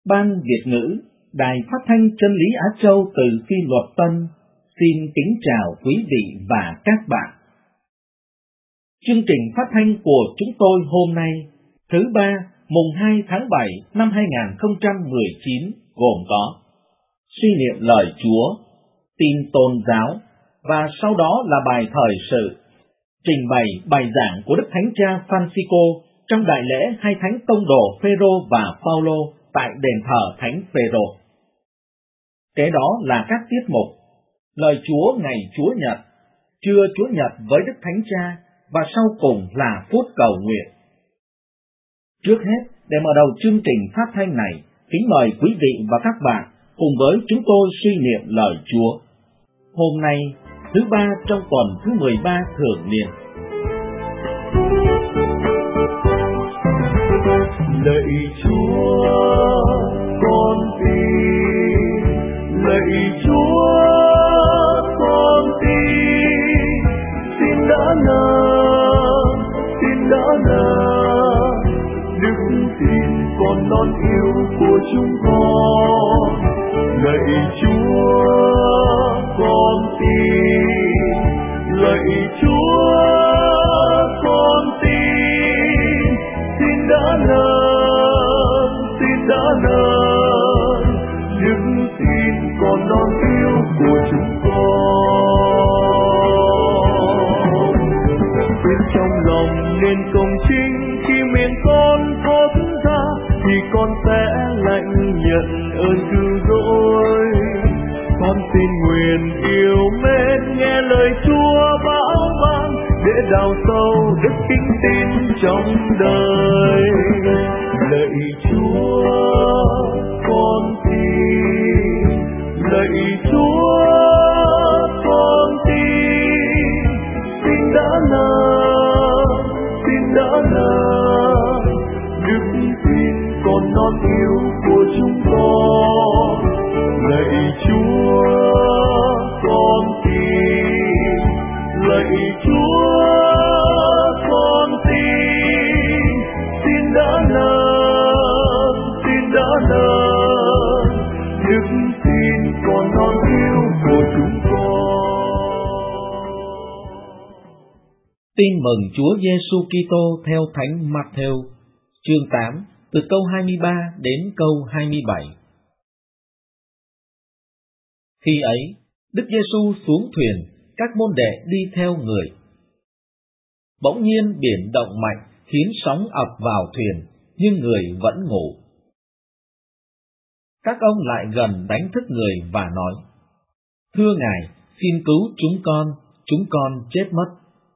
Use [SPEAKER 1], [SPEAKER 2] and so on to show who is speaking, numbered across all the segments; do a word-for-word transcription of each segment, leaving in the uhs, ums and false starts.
[SPEAKER 1] Ban Việt ngữ, Đài Phát thanh Chân lý Á Châu từ Phi Luật Tân xin kính chào quý vị và các bạn. Chương trình phát thanh của chúng tôi hôm nay, thứ ba, mùng hai tháng bảy năm hai nghìn không trăm mười chín gồm có suy niệm lời Chúa, tin tôn giáo và sau đó là bài thời sự, trình bày bài giảng của Đức Thánh Cha Francisco trong đại lễ hai thánh tông đồ Phêrô và Phaolô tại đền thờ Thánh Phêrô. Kế đó là các tiết mục: lời Chúa ngày Chúa Nhật, trưa Chúa Nhật với Đức Thánh Cha và sau cùng là phút cầu nguyện. Trước hết, để mở đầu chương trình phát thanh này, kính mời quý vị và các bạn cùng với chúng tôi suy niệm lời Chúa. Hôm nay, thứ ba trong tuần thứ mười ba thường niên.
[SPEAKER 2] Lạy Chúa, con tin. Lạy Chúa, con tin. Xin đã nở, xin đã nở đức tin con non yêu của chúng con. Lạy Chúa, con tin. Lạy Chúa, con tin. Xin đã nở, xin đã nở đức tin con non yêu của chúng con. Bên trong lòng nên công chính, khi miệng con thốt ra thì con sẽ lãnh nhận ơn cứu rỗi. Con xin nguyện yêu mến nghe lời Chúa bảo ban, để đào sâu đức kính tin trong đời. Lạy Chúa, con tin. Lạy Chúa, con tin. Xin đã nở, xin đã nở đức tin con non yêu của chúng con. Lạy Chúa, con tin. Lạy Chúa, con tin. Xin đã nở, xin đã nở đức tin con non yêu của chúng con.
[SPEAKER 1] Tin mừng Chúa Giêsu Kitô theo Thánh Matthew, chương tám, từ câu hai mươi ba đến câu hai mươi bảy. Khi ấy, Đức Giêsu xuống thuyền, các môn đệ đi theo người. Bỗng nhiên biển động mạnh khiến sóng ập vào thuyền, nhưng người vẫn ngủ. Các ông lại gần đánh thức người và nói: Thưa Ngài, xin cứu chúng con, chúng con chết mất.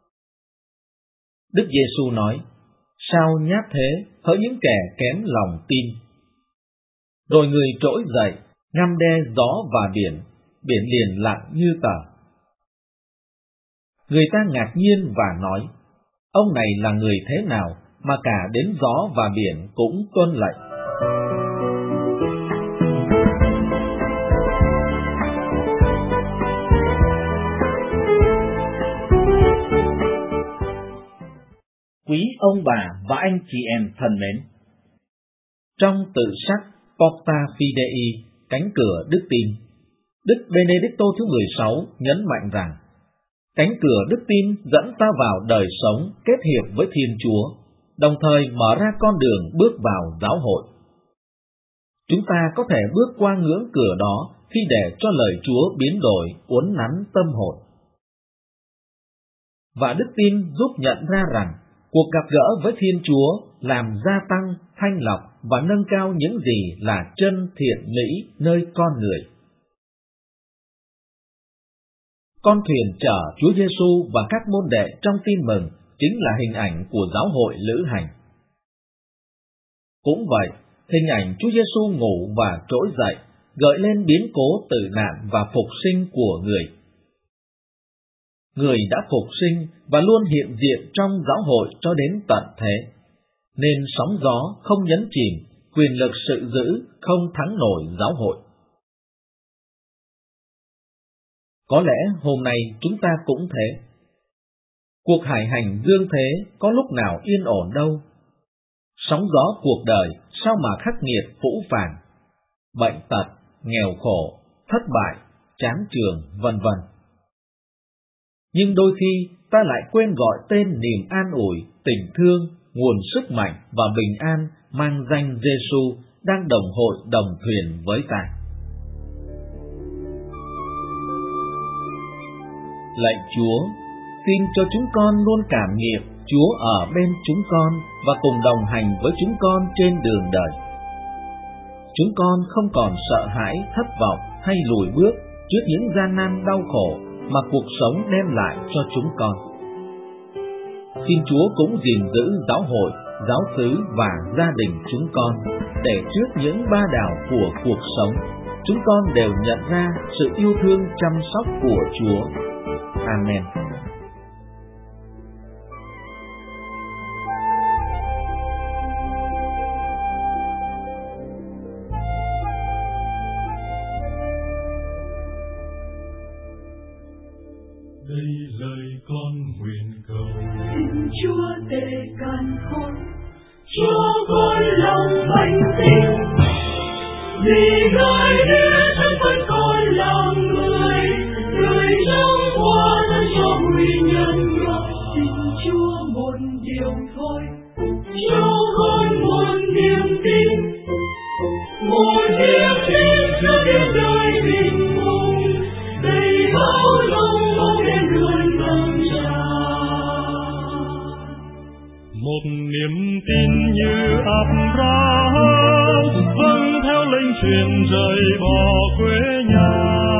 [SPEAKER 1] Đức Giêsu nói: Sao nhát thế, hỡi những kẻ kém lòng tin. Rồi người trỗi dậy, ngăn đe gió và biển, biển liền lặng như tờ. Người ta ngạc nhiên và nói: Ông này là người thế nào mà cả đến gió và biển cũng tuân lệnh? Quý ông bà và anh chị em thân mến, trong tự sách Porta Fidei, cánh cửa đức tin, Đức Benedicto thứ mười sáu nhấn mạnh rằng cánh cửa đức tin dẫn ta vào đời sống kết hiệp với Thiên Chúa, đồng thời mở ra con đường bước vào giáo hội. Chúng ta có thể bước qua ngưỡng cửa đó khi để cho lời Chúa biến đổi, uốn nắn tâm hồn. Và đức tin giúp nhận ra rằng cuộc gặp gỡ với Thiên Chúa làm gia tăng, thanh lọc và nâng cao những gì là chân thiện mỹ nơi con người. Con thuyền chở Chúa Giêsu và các môn đệ trong tin mừng chính là hình ảnh của giáo hội lữ hành. Cũng vậy, hình ảnh Chúa Giêsu ngủ và trỗi dậy gợi lên biến cố tử nạn và phục sinh của người. Người đã phục sinh và luôn hiện diện trong giáo hội cho đến tận thế, nên sóng gió không nhấn chìm, quyền lực sự dữ không thắng nổi giáo hội. Có lẽ hôm nay chúng ta cũng thế. Cuộc hải hành dương thế có lúc nào yên ổn đâu. Sóng gió cuộc đời sao mà khắc nghiệt phũ phàng, bệnh tật, nghèo khổ, thất bại, chán trường, vân vân. Nhưng đôi khi ta lại quên gọi tên niềm an ủi, tình thương, nguồn sức mạnh và bình an mang danh Giêsu đang đồng hội đồng thuyền với ta. Lạy Chúa, xin cho chúng con luôn cảm nghiệm Chúa ở bên chúng con và cùng đồng hành với chúng con trên đường đời. Chúng con không còn sợ hãi, thất vọng hay lùi bước trước những gian nan đau khổ mà cuộc sống đem lại cho chúng con. Xin Chúa cũng gìn giữ giáo hội, giáo xứ và gia đình chúng con, để trước những ba đảo của cuộc sống, chúng con đều nhận ra sự yêu thương chăm sóc của Chúa. Amen.
[SPEAKER 2] Đây lời con nguyện cầu,
[SPEAKER 3] xin Chúa tề càn khôn, cho con lòng bình tĩnh, vì Ngài biết thân phận con là người, người trong qua thân cho huy nhân loại. Xin Chúa một điều thôi, cho con một niềm tin, một niềm tin cho đến đời bình mong, đầy bao lòng mong đến luôn vâng tràn.
[SPEAKER 2] một niềm tin như Abraham vâng theo lệnh truyền rời bỏ quê nhà,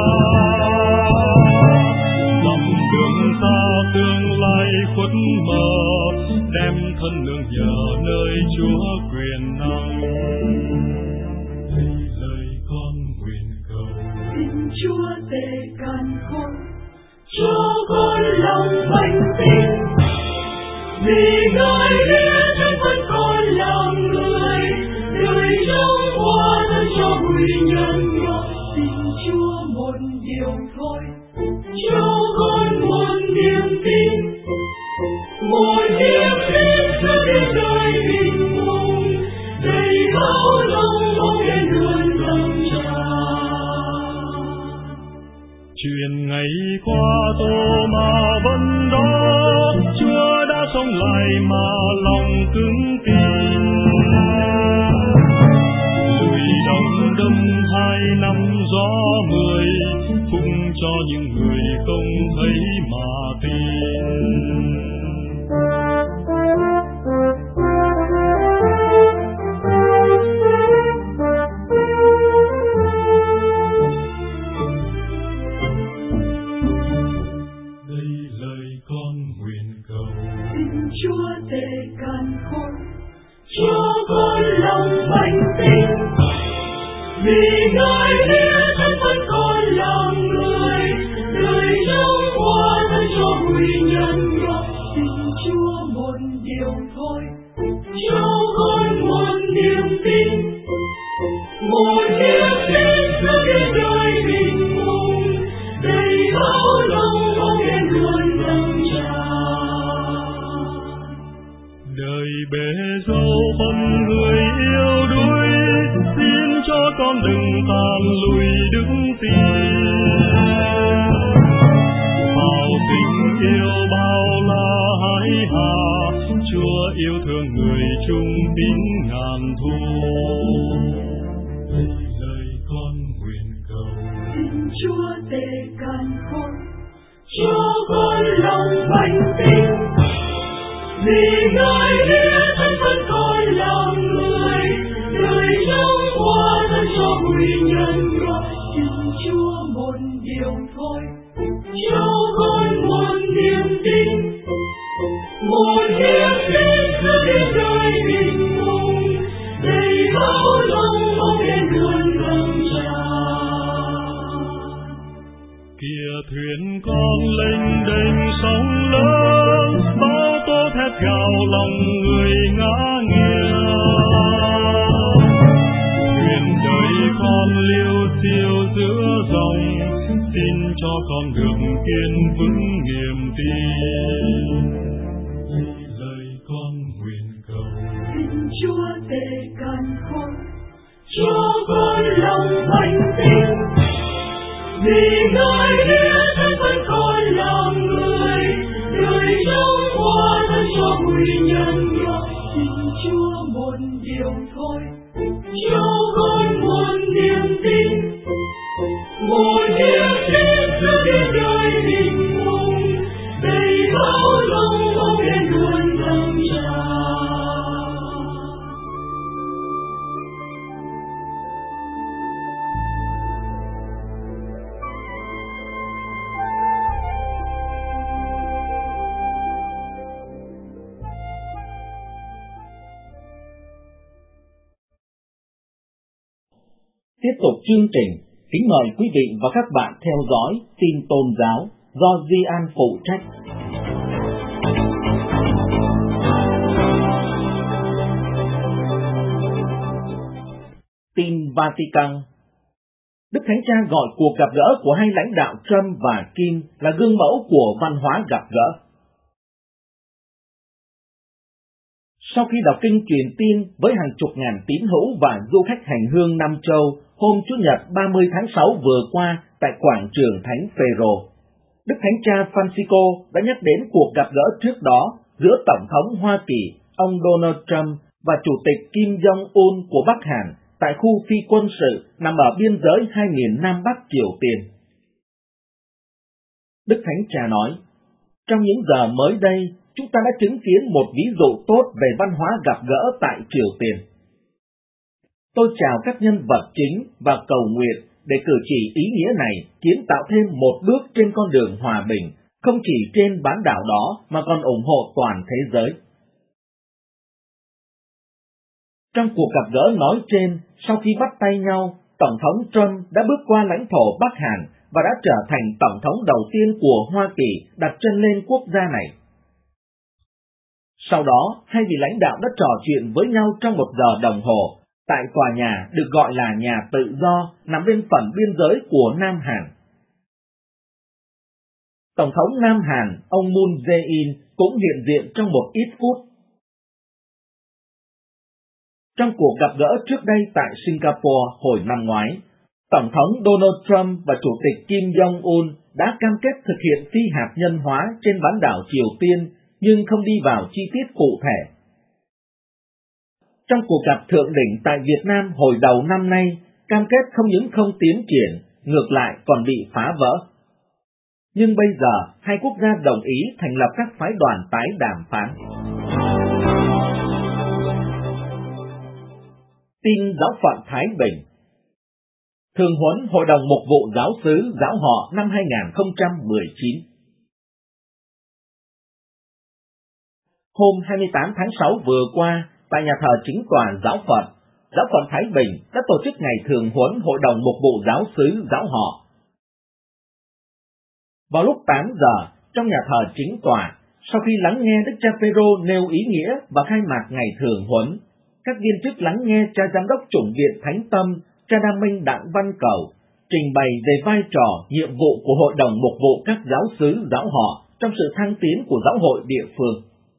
[SPEAKER 2] dặm đường xa tương lai khuất mờ, đem thân nương nhờ nơi Chúa quyền năng. Đây lời con nguyện cầu,
[SPEAKER 3] xin Chúa tề càn khôn, cho con lòng bình tĩnh, vì Ngài biết thân phận con là người, người trong qua thân cho huy nhân loại. Xin Chúa một điều thôi, cho con một niềm tin, một niềm tin cho đến đời bình mong, đầy bao lòng mong đến luôn vâng tràn.
[SPEAKER 2] chuyện ngày qua tô mà vẫn đó, Chúa đã sống lại mà lòng cứng tin. Lùi đồng đâm hai năm gió mười, phúc cho những người không thấy mà tin.
[SPEAKER 3] Chúa tề càn khôn, cho con lòng bình tĩnh, vì Ngài biết thân phận con là người, người trong qua thân cho huy nhân loại. Xin Chúa một điều thôi, cho con một niềm tin, một niềm tin cho đến đời bình mong, đầy bao lòng mong đến luôn vâng tràn.
[SPEAKER 2] Đời bể dâu phân người yêu đuối, xin cho con đừng tàn lùi đứng tin. Bao tình yêu bao la hãi hà, Chúa yêu thương người chung tín ngàn thu. Đây lời con nguyện cầu,
[SPEAKER 3] xin Chúa tề càn khôn, cho con lòng bình tĩnh, vì Ngài biết thân phận con là người, người trong qua thân cho huy nhân loại. Xin Chúa một điều thôi, cho con một niềm tin, một niềm tin cho đến đời bình mong, đầy bao lòng mong đến luôn vâng tràn.
[SPEAKER 2] Kìa thuyền con lênh đênh sóng lớn, bao tố thét gào lòng người ngã nghiêng. Thuyền đời con liêu xiêu giữa dòng, xin cho con được kiên vững niềm tin. Đây lời con nguyện cầu,
[SPEAKER 3] xin Chúa tề càn khôn, cho con lòng Vì Ngài biết thân phận con là người, đời trong hóa thân cho huy nhân loại. Xin Chúa một điều thôi, cho con một niềm tin, một niềm tin giữa biển đời bình mông, đầy bao dung bóng đêm luôn dâng trào.
[SPEAKER 1] Tiếp tục chương trình, kính mời quý vị và các bạn theo dõi tin tôn giáo do Di An phụ trách. Tin Vatican. Đức Thánh Cha gọi cuộc gặp gỡ của hai lãnh đạo Trump và Kim là gương mẫu của văn hóa gặp gỡ. Sau khi đọc kinh truyền tin với hàng chục ngàn tín hữu và du khách hành hương năm châu hôm Chủ nhật ba mươi tháng sáu vừa qua tại quảng trường Thánh Phêrô, Đức Thánh Cha Francisco đã nhắc đến cuộc gặp gỡ trước đó giữa Tổng thống Hoa Kỳ ông Donald Trump và Chủ tịch Kim Jong-un của Bắc Hàn tại khu phi quân sự nằm ở biên giới hai miền Nam Bắc Triều Tiên. Đức Thánh Cha nói, trong những giờ mới đây, chúng ta đã chứng kiến một ví dụ tốt về văn hóa gặp gỡ tại Triều Tiên. Tôi chào các nhân vật chính và cầu nguyện để cử chỉ ý nghĩa này kiến tạo thêm một bước trên con đường hòa bình, không chỉ trên bán đảo đó mà còn ủng hộ toàn thế giới. Trong cuộc gặp gỡ nói trên, sau khi bắt tay nhau, Tổng thống Trump đã bước qua lãnh thổ Bắc Hàn và đã trở thành Tổng thống đầu tiên của Hoa Kỳ đặt chân lên quốc gia này. Sau đó, hai vị lãnh đạo đã trò chuyện với nhau trong một giờ đồng hồ, tại tòa nhà được gọi là Nhà Tự Do, nằm bên phần biên giới của Nam Hàn. Tổng thống Nam Hàn, ông Moon Jae-in, cũng hiện diện trong một ít phút. Trong cuộc gặp gỡ trước đây tại Singapore hồi năm ngoái, Tổng thống Donald Trump và Chủ tịch Kim Jong-un đã cam kết thực hiện phi hạt nhân hóa trên bán đảo Triều Tiên, nhưng không đi vào chi tiết cụ thể. Trong cuộc gặp thượng đỉnh tại Việt Nam hồi đầu năm nay, cam kết không những không tiến triển, ngược lại còn bị phá vỡ. Nhưng bây giờ, hai quốc gia đồng ý thành lập các phái đoàn tái đàm phán. Tin giáo phận Thái Bình. Thường huấn Hội đồng Mục vụ Giáo xứ Giáo họ năm hai không một chín. Hôm hai mươi tám tháng sáu vừa qua, tại nhà thờ chính tòa giáo phận, Giáo phận Thái Bình đã tổ chức ngày thường huấn Hội đồng Mục vụ Giáo xứ Giáo họ. Vào lúc tám giờ, trong nhà thờ chính tòa, sau khi lắng nghe Đức cha Phêrô nêu ý nghĩa và khai mạc ngày thường huấn, các viên chức lắng nghe cha giám đốc chủng viện Thánh Tâm, cha Đam Minh Đặng Văn Cầu, trình bày về vai trò, nhiệm vụ của Hội đồng Mục vụ các giáo xứ giáo họ trong sự thăng tiến của giáo hội địa phương.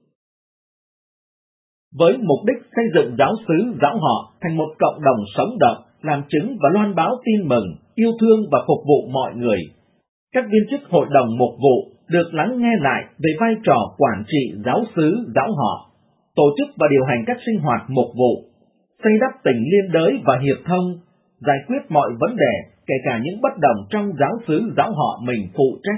[SPEAKER 1] Với mục đích xây dựng giáo xứ giáo họ thành một cộng đồng sống động, làm chứng và loan báo tin mừng, yêu thương và phục vụ mọi người, các viên chức Hội đồng Mục vụ được lắng nghe lại về vai trò quản trị giáo xứ giáo họ, tổ chức và điều hành các sinh hoạt mục vụ, xây đắp tình liên đới và hiệp thông, giải quyết mọi vấn đề, kể cả những bất đồng trong giáo xứ giáo họ mình phụ trách.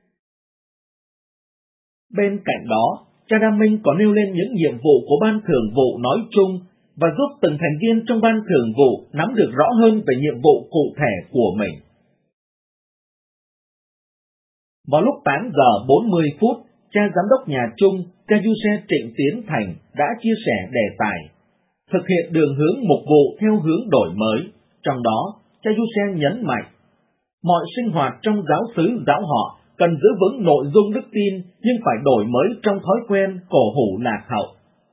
[SPEAKER 1] Bên cạnh đó, cha Đam Minh còn nêu lên những nhiệm vụ của ban thường vụ nói chung và giúp từng thành viên trong ban thường vụ nắm được rõ hơn về nhiệm vụ cụ thể của mình. Vào lúc tám giờ bốn mươi phút, cha giám đốc nhà chung, cha Giuse Trịnh Tiến Thành đã chia sẻ đề tài thực hiện đường hướng mục vụ theo hướng đổi mới. Trong đó, cha Giuse nhấn mạnh, mọi sinh hoạt trong giáo xứ giáo họ cần giữ vững nội dung đức tin nhưng phải đổi mới trong thói quen cổ hủ lạc hậu.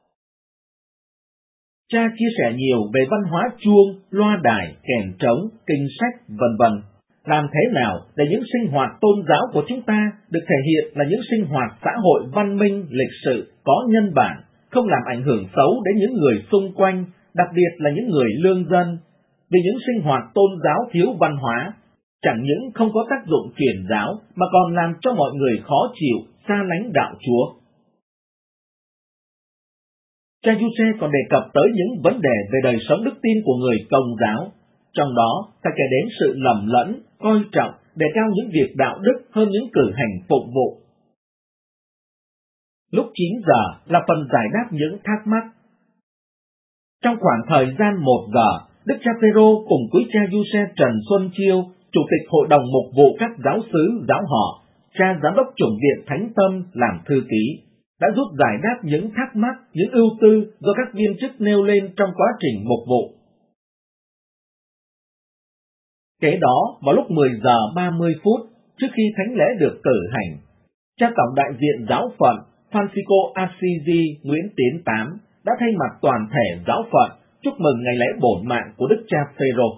[SPEAKER 1] Cha chia sẻ nhiều về văn hóa chuông, loa đài, kèn trống, kinh sách, vân vân. Làm thế nào để những sinh hoạt tôn giáo của chúng ta được thể hiện là những sinh hoạt xã hội văn minh, lịch sự, có nhân bản, không làm ảnh hưởng xấu đến những người xung quanh, đặc biệt là những người lương dân. Vì những sinh hoạt tôn giáo thiếu văn hóa, chẳng những không có tác dụng truyền giáo mà còn làm cho mọi người khó chịu, xa lánh đạo Chúa. Cha Giuse còn đề cập tới những vấn đề về đời sống đức tin của người Công giáo, trong đó phải kể đến sự lầm lẫn, coi trọng, đề cao những việc đạo đức hơn những cử hành phụng vụ. Lúc chín giờ là phần giải đáp những thắc mắc. Trong khoảng thời gian một giờ, Đức cha Phêrô cùng quý cha Giuse Trần Xuân Chiêu, Chủ tịch Hội đồng Mục vụ các giáo xứ giáo họ, cha giám đốc chủng viện Thánh Tâm làm thư ký, đã giúp giải đáp những thắc mắc, những ưu tư do các viên chức nêu lên trong quá trình mục vụ. Kế đó, vào lúc mười giờ ba mươi phút, trước khi thánh lễ được cử hành, cha tổng đại diện giáo phận Francisco Assisi Nguyễn Tiến Tám đã thay mặt toàn thể giáo phận chúc mừng ngày lễ bổn mạng của Đức cha Phêrô.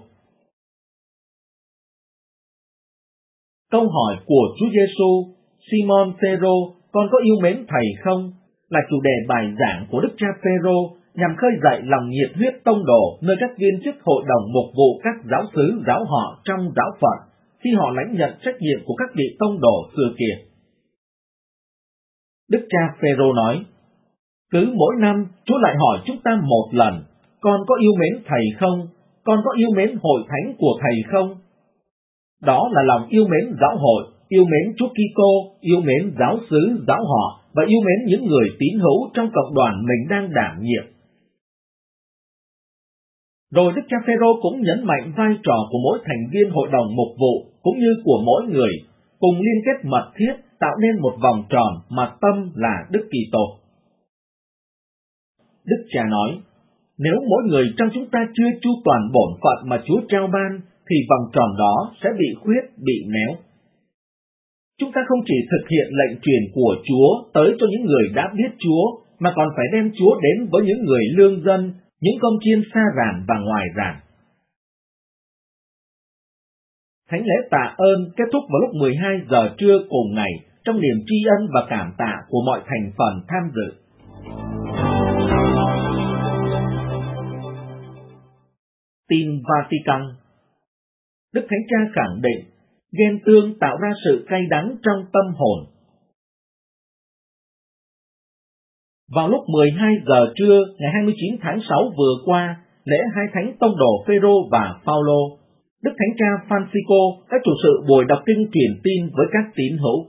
[SPEAKER 1] Câu hỏi của Chúa Giêsu, Simon Phêrô, con có yêu mến thầy không, là chủ đề bài giảng của Đức cha Phêrô nhằm khơi dậy lòng nhiệt huyết tông đồ nơi các viên chức hội đồng mục vụ các giáo xứ giáo họ trong giáo phận khi họ lãnh nhận trách nhiệm của các vị tông đồ xưa kia. Đức cha Phêrô nói, cứ mỗi năm Chúa lại hỏi chúng ta một lần, con có yêu mến thầy không, con có yêu mến hội thánh của thầy không? Đó là lòng yêu mến giáo hội, yêu mến Chúa Kitô, yêu mến giáo xứ giáo họ và yêu mến những người tín hữu trong cộng đoàn mình đang đảm nhiệm. Rồi Đức cha Phêrô cũng nhấn mạnh vai trò của mỗi thành viên hội đồng mục vụ cũng như của mỗi người, cùng liên kết mật thiết tạo nên một vòng tròn mà tâm là Đức Kitô. Đức cha nói, nếu mỗi người trong chúng ta chưa chu toàn bổn phận mà Chúa trao ban, thì vòng tròn đó sẽ bị khuyết, bị méo. Chúng ta không chỉ thực hiện lệnh truyền của Chúa tới cho những người đã biết Chúa, mà còn phải đem Chúa đến với những người lương dân, những công chiên xa ràn và ngoài ràn. Thánh lễ tạ ơn kết thúc vào lúc mười hai giờ trưa cùng ngày, trong niềm tri ân và cảm tạ của mọi thành phần tham dự. Tin Vatican. Đức Thánh Cha khẳng định, ghen tương tạo ra sự cay đắng trong tâm hồn. Vào lúc mười hai giờ trưa ngày hai mươi chín tháng sáu vừa qua, lễ hai thánh tông đồ Phêrô và Phaolô, Đức Thánh Cha Francisco đã chủ sự buổi đọc kinh truyền tin với các tín hữu.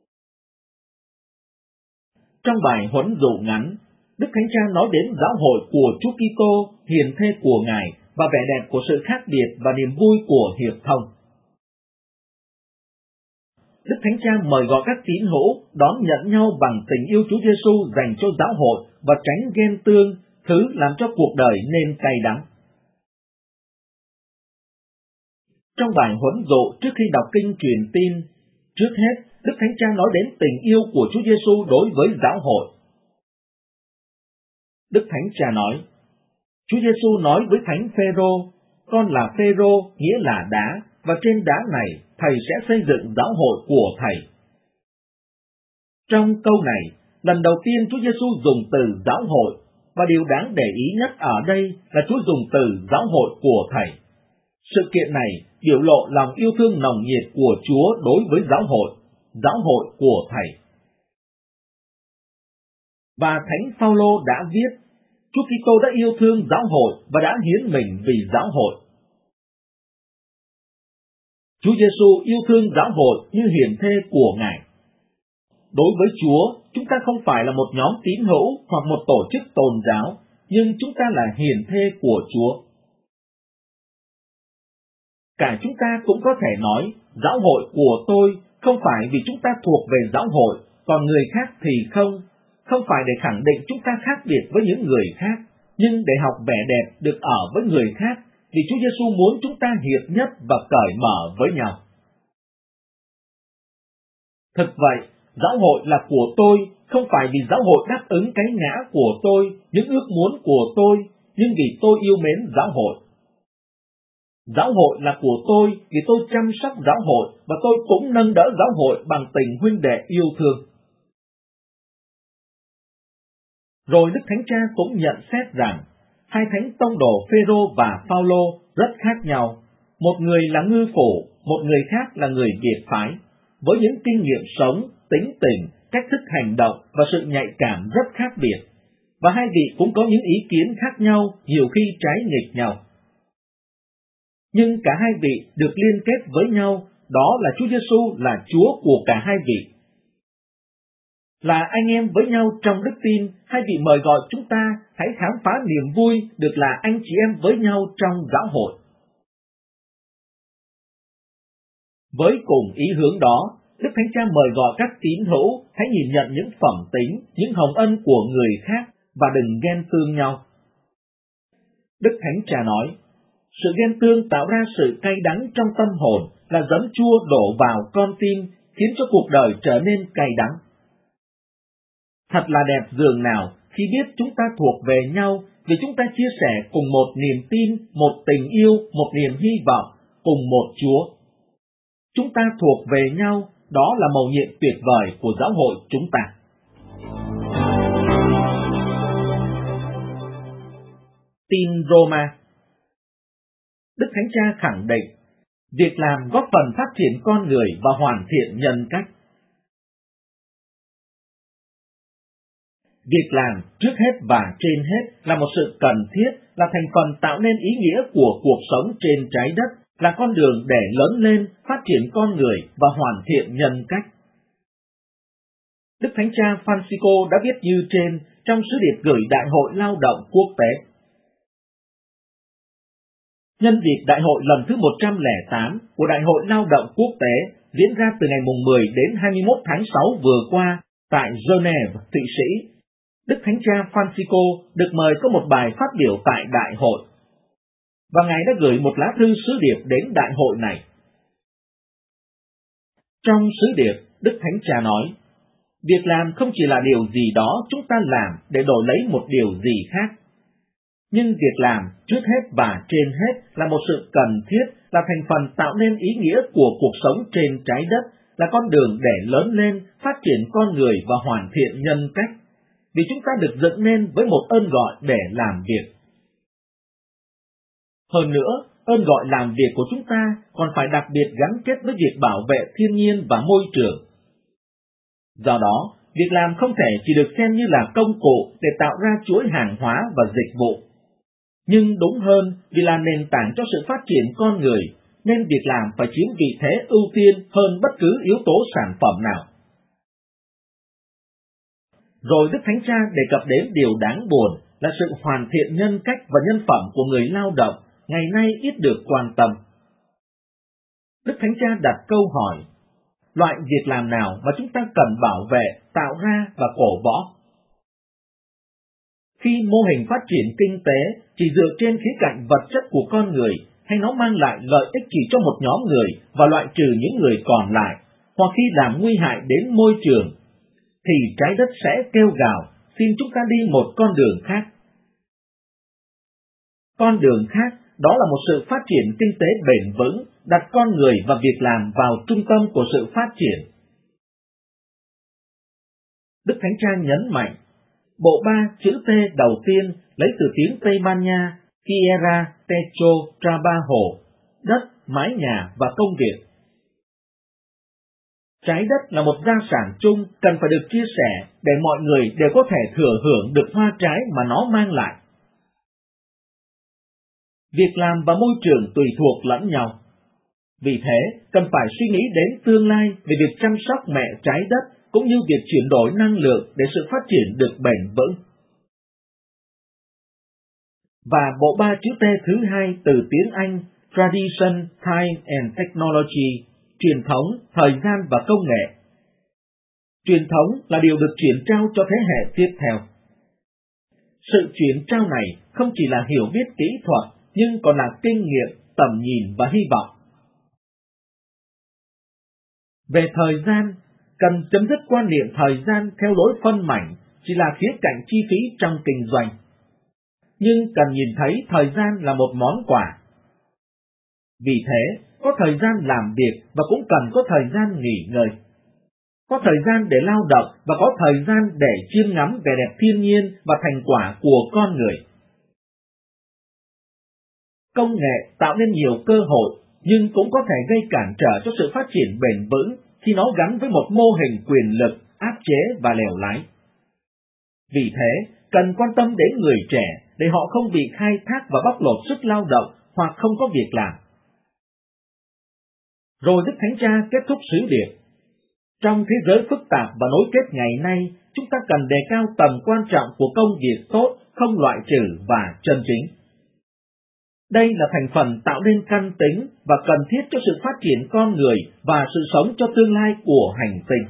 [SPEAKER 1] Trong bài huấn dụ ngắn, Đức Thánh Cha nói đến giáo hội của Chúa Kitô, hiền thê của Ngài và vẻ đẹp của sự khác biệt và niềm vui của hiệp thông. Đức Thánh Cha mời gọi các tín hữu đón nhận nhau bằng tình yêu Chúa Giêsu dành cho giáo hội và tránh ghen tương, thứ làm cho cuộc đời nên cay đắng. Trong bài huấn dụ trước khi đọc kinh truyền tin, trước hết Đức Thánh Cha nói đến tình yêu của Chúa Giêsu đối với giáo hội. Đức Thánh Cha nói, Chúa Giêsu nói với Thánh Phêrô, con là Phêrô nghĩa là đá, và trên đá này thầy sẽ xây dựng giáo hội của thầy. Trong câu này, lần đầu tiên Chúa Giêsu dùng từ giáo hội, và điều đáng để ý nhất ở đây là Chúa dùng từ giáo hội của thầy. Sự kiện này biểu lộ lòng yêu thương nồng nhiệt của Chúa đối với giáo hội, giáo hội của thầy. Và Thánh Phaolô đã viết, Chúa Kitô đã yêu thương giáo hội và đã hiến mình vì giáo hội. Chúa Giêsu yêu thương giáo hội như hiền thê của Ngài. Đối với Chúa, chúng ta không phải là một nhóm tín hữu hoặc một tổ chức tôn giáo, nhưng chúng ta là hiền thê của Chúa. Cả chúng ta cũng có thể nói, giáo hội của tôi không phải vì chúng ta thuộc về giáo hội, còn người khác thì không, không phải để khẳng định chúng ta khác biệt với những người khác, nhưng để học vẻ đẹp được ở với người khác, vì Chúa Giêsu muốn chúng ta hiệp nhất và cởi mở với nhau. Thực vậy, giáo hội là của tôi, không phải vì giáo hội đáp ứng cái ngã của tôi, những ước muốn của tôi, nhưng vì tôi yêu mến giáo hội. Giáo hội là của tôi vì tôi chăm sóc giáo hội và tôi cũng nâng đỡ giáo hội bằng tình huynh đệ yêu thương. Rồi Đức Thánh Cha cũng nhận xét rằng, hai thánh tông đồ Phêrô và Phaolô rất khác nhau, Một người là ngư phủ, một người khác là người biệt phái, với những kinh nghiệm sống, tính tình, cách thức hành động và sự nhạy cảm rất khác biệt, và hai vị cũng có những ý kiến khác nhau, nhiều khi trái nghịch nhau. Nhưng cả hai vị được liên kết với nhau, đó là Chúa Giêsu là Chúa của cả hai vị. Là anh em với nhau trong đức tin, hai vị mời gọi chúng ta hãy khám phá niềm vui được là anh chị em với nhau trong giáo hội. Với cùng ý hướng đó, Đức Thánh Cha mời gọi các tín hữu hãy nhìn nhận những phẩm tính, những hồng ân của người khác và đừng ghen tương nhau. Đức Thánh Cha nói, sự ghen tương tạo ra sự cay đắng trong tâm hồn, là giấm chua đổ vào con tim, khiến cho cuộc đời trở nên cay đắng. Thật là đẹp dường nào khi biết chúng ta thuộc về nhau vì chúng ta chia sẻ cùng một niềm tin, một tình yêu, một niềm hy vọng, cùng một Chúa. Chúng ta thuộc về nhau, đó là mầu nhiệm tuyệt vời của giáo hội chúng ta. Tin Roma. Đức Thánh Cha khẳng định, việc làm góp phần phát triển con người và hoàn thiện nhân cách. Việc làm trước hết và trên hết là một sự cần thiết, là thành phần tạo nên ý nghĩa của cuộc sống trên trái đất, là con đường để lớn lên, phát triển con người và hoàn thiện nhân cách. Đức Thánh Cha Francisco đã viết như trên trong sứ điệp gửi Đại hội Lao động Quốc tế. Nhân dịp Đại hội lần thứ một trăm lẻ tám của Đại hội Lao động Quốc tế diễn ra từ ngày mười đến hai mươi mốt tháng sáu vừa qua tại Geneva, Thụy Sĩ, Đức Thánh Cha Francisco được mời có một bài phát biểu tại đại hội, và Ngài đã gửi một lá thư sứ điệp đến đại hội này. Trong sứ điệp, Đức Thánh Cha nói, việc làm không chỉ là điều gì đó chúng ta làm để đổi lấy một điều gì khác, nhưng việc làm trước hết và trên hết là một sự cần thiết, là thành phần tạo nên ý nghĩa của cuộc sống trên trái đất, là con đường để lớn lên, phát triển con người và hoàn thiện nhân cách, vì chúng ta được dựng nên với một ơn gọi để làm việc. Hơn nữa, ơn gọi làm việc của chúng ta còn phải đặc biệt gắn kết với việc bảo vệ thiên nhiên và môi trường. Do đó, việc làm không thể chỉ được xem như là công cụ để tạo ra chuỗi hàng hóa và dịch vụ. Nhưng đúng hơn, vì là nền tảng cho sự phát triển con người, nên việc làm phải chiếm vị thế ưu tiên hơn bất cứ yếu tố sản phẩm nào. Rồi Đức Thánh Cha đề cập đến điều đáng buồn là sự hoàn thiện nhân cách và nhân phẩm của người lao động ngày nay ít được quan tâm. Đức Thánh Cha đặt câu hỏi, loại việc làm nào mà chúng ta cần bảo vệ, tạo ra và cổ võ? Khi mô hình phát triển kinh tế chỉ dựa trên khía cạnh vật chất của con người, hay nó mang lại lợi ích chỉ cho một nhóm người và loại trừ những người còn lại, hoặc khi làm nguy hại đến môi trường, thì trái đất sẽ kêu gào, xin chúng ta đi một con đường khác. Con đường khác đó là một sự phát triển kinh tế bền vững, đặt con người và việc làm vào trung tâm của sự phát triển. Đức Thánh Cha nhấn mạnh, bộ ba chữ T đầu tiên lấy từ tiếng Tây Ban Nha, Tierra, Techo, Trabajo, đất, mái nhà và công việc. Trái đất là một gia sản chung cần phải được chia sẻ để mọi người đều có thể thừa hưởng được hoa trái mà nó mang lại. Việc làm và môi trường tùy thuộc lẫn nhau. Vì thế, cần phải suy nghĩ đến tương lai về việc chăm sóc mẹ trái đất cũng như việc chuyển đổi năng lượng để sự phát triển được bền vững. Và bộ ba chữ T thứ hai từ tiếng Anh Tradition, Time and Technology, truyền thống, thời gian và công nghệ. Truyền thống là điều được truyền trao cho thế hệ tiếp theo. Sự truyền trao này không chỉ là hiểu biết kỹ thuật, nhưng còn là kinh nghiệm, tầm nhìn và hy vọng. Về thời gian, cần chấm dứt quan niệm thời gian theo lối phân mảnh chỉ là khía cạnh chi phí trong kinh doanh. Nhưng cần nhìn thấy thời gian là một món quà. Vì thế, có thời gian làm việc và cũng cần có thời gian nghỉ ngơi. Có thời gian để lao động và có thời gian để chiêm ngắm vẻ đẹp thiên nhiên và thành quả của con người. Công nghệ tạo nên nhiều cơ hội, nhưng cũng có thể gây cản trở cho sự phát triển bền vững khi nó gắn với một mô hình quyền lực, áp chế và lèo lái. Vì thế, cần quan tâm đến người trẻ để họ không bị khai thác và bóc lột sức lao động hoặc không có việc làm. Rồi Đức Thánh Cha kết thúc sứ điệp. Trong thế giới phức tạp và nối kết ngày nay, chúng ta cần đề cao tầm quan trọng của công việc tốt, không loại trừ và chân chính. Đây là thành phần tạo nên căn tính và cần thiết cho sự phát triển con người và sự sống cho tương lai của hành tinh.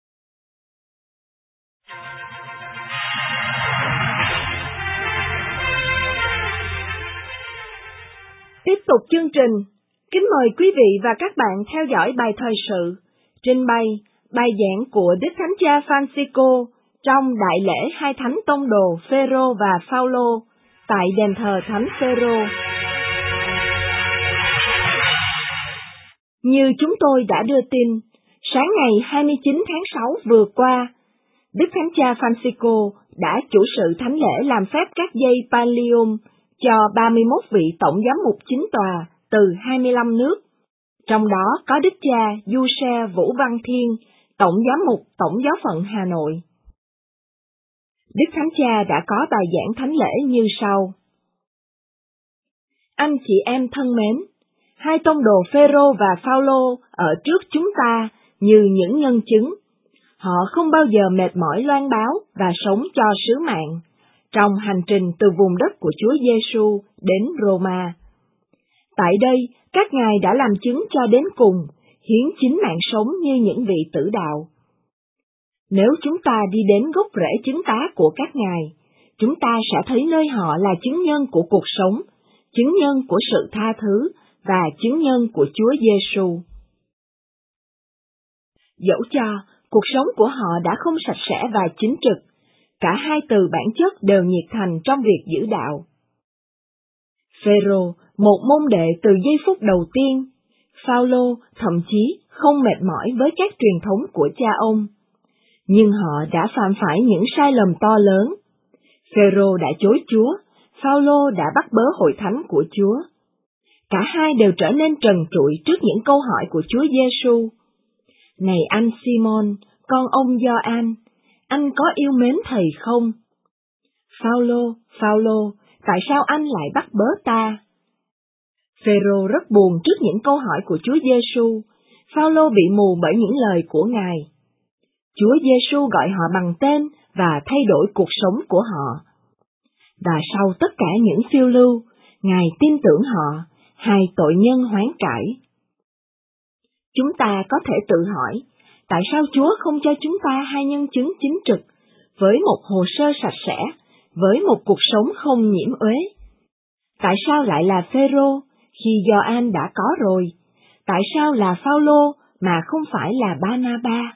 [SPEAKER 4] Tiếp tục chương trình, kính mời quý vị và các bạn theo dõi bài thời sự, trình bày bài giảng của Đức Thánh Cha Francisco trong đại lễ hai thánh tông đồ Phêrô và Phaolô tại đền thờ Thánh Phêrô. Như chúng tôi đã đưa tin, sáng ngày hai mươi chín tháng sáu vừa qua, Đức Thánh Cha Francisco đã chủ sự thánh lễ làm phép các dây Pallium cho ba mươi mốt vị tổng giám mục chính tòa từ hai mươi lăm nước, trong đó có Đức cha Du-xe Vũ Văn Thiên, Tổng giám mục Tổng giáo phận Hà Nội. Đức Thánh Cha đã có bài giảng thánh lễ như sau. Anh chị em thân mến, hai tông đồ Phêrô và Phaolô ở trước chúng ta như những nhân chứng. Họ không bao giờ mệt mỏi loan báo và sống cho sứ mạng trong hành trình từ vùng đất của Chúa Giêsu đến Roma. Tại đây, các ngài đã làm chứng cho đến cùng, hiến chính mạng sống như những vị tử đạo. Nếu chúng ta đi đến gốc rễ chứng tá của các ngài, chúng ta sẽ thấy nơi họ là chứng nhân của cuộc sống, chứng nhân của sự tha thứ và chứng nhân của Chúa Giêsu. Dẫu cho cuộc sống của họ đã không sạch sẽ và chính trực, cả hai từ bản chất đều nhiệt thành trong việc giữ đạo. Phêrô, một môn đệ từ giây phút đầu tiên, Phaolô thậm chí không mệt mỏi với các truyền thống của cha ông. Nhưng họ đã phạm phải những sai lầm to lớn. Phêrô đã chối Chúa, Phaolô đã bắt bớ hội thánh của Chúa. Cả hai đều trở nên trần trụi trước những câu hỏi của Chúa Giêsu. Này anh Simon, con ông Gioan, anh có yêu mến thầy không? Phaolô, Phaolô, tại sao anh lại bắt bớ ta? Phêrô rất buồn trước những câu hỏi của Chúa Giêsu. Phaolô bị mù bởi những lời của Ngài. Chúa Giêsu gọi họ bằng tên và thay đổi cuộc sống của họ. Và sau tất cả những phiêu lưu, Ngài tin tưởng họ, hai tội nhân hoán cải. Chúng ta có thể tự hỏi, tại sao Chúa không cho chúng ta hai nhân chứng chính trực, với một hồ sơ sạch sẽ, với một cuộc sống không nhiễm uế? Tại sao lại là Phêrô khi Gioan đã có rồi? Tại sao là Phaolô mà không phải là Ba-na-ba?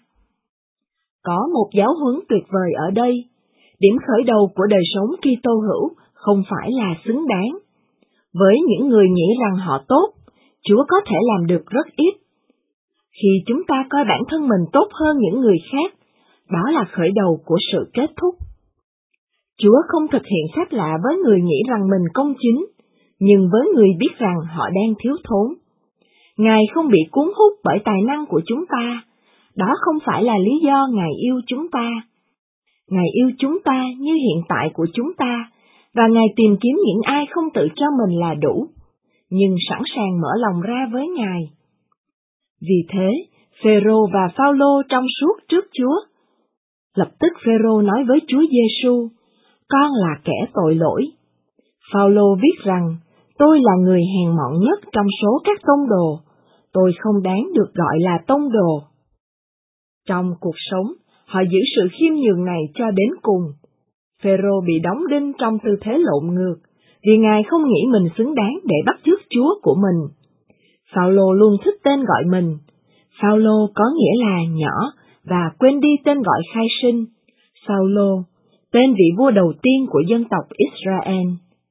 [SPEAKER 4] Có một giáo huấn tuyệt vời ở đây. Điểm khởi đầu của đời sống Kitô hữu không phải là xứng đáng. Với những người nghĩ rằng họ tốt, Chúa có thể làm được rất ít. Khi chúng ta coi bản thân mình tốt hơn những người khác, đó là khởi đầu của sự kết thúc. Chúa không thực hiện phép lạ với người nghĩ rằng mình công chính, nhưng với người biết rằng họ đang thiếu thốn. Ngài không bị cuốn hút bởi tài năng của chúng ta. Đó không phải là lý do Ngài yêu chúng ta. Ngài yêu chúng ta như hiện tại của chúng ta, và Ngài tìm kiếm những ai không tự cho mình là đủ, nhưng sẵn sàng mở lòng ra với Ngài. Vì thế, Phêrô và Phaolô trong suốt trước Chúa. Lập tức Phêrô nói với Chúa Giêsu, con là kẻ tội lỗi. Phaolô viết rằng, tôi là người hèn mọn nhất trong số các tông đồ, tôi không đáng được gọi là tông đồ. Trong cuộc sống, họ giữ sự khiêm nhường này cho đến cùng. Phêrô bị đóng đinh trong tư thế lộn ngược, vì Ngài không nghĩ mình xứng đáng để bắt chước Chúa của mình. Phaolô luôn thích tên gọi mình. Phaolô có nghĩa là nhỏ và quên đi tên gọi khai sinh. Phaolô, tên vị vua đầu tiên của dân tộc Israel.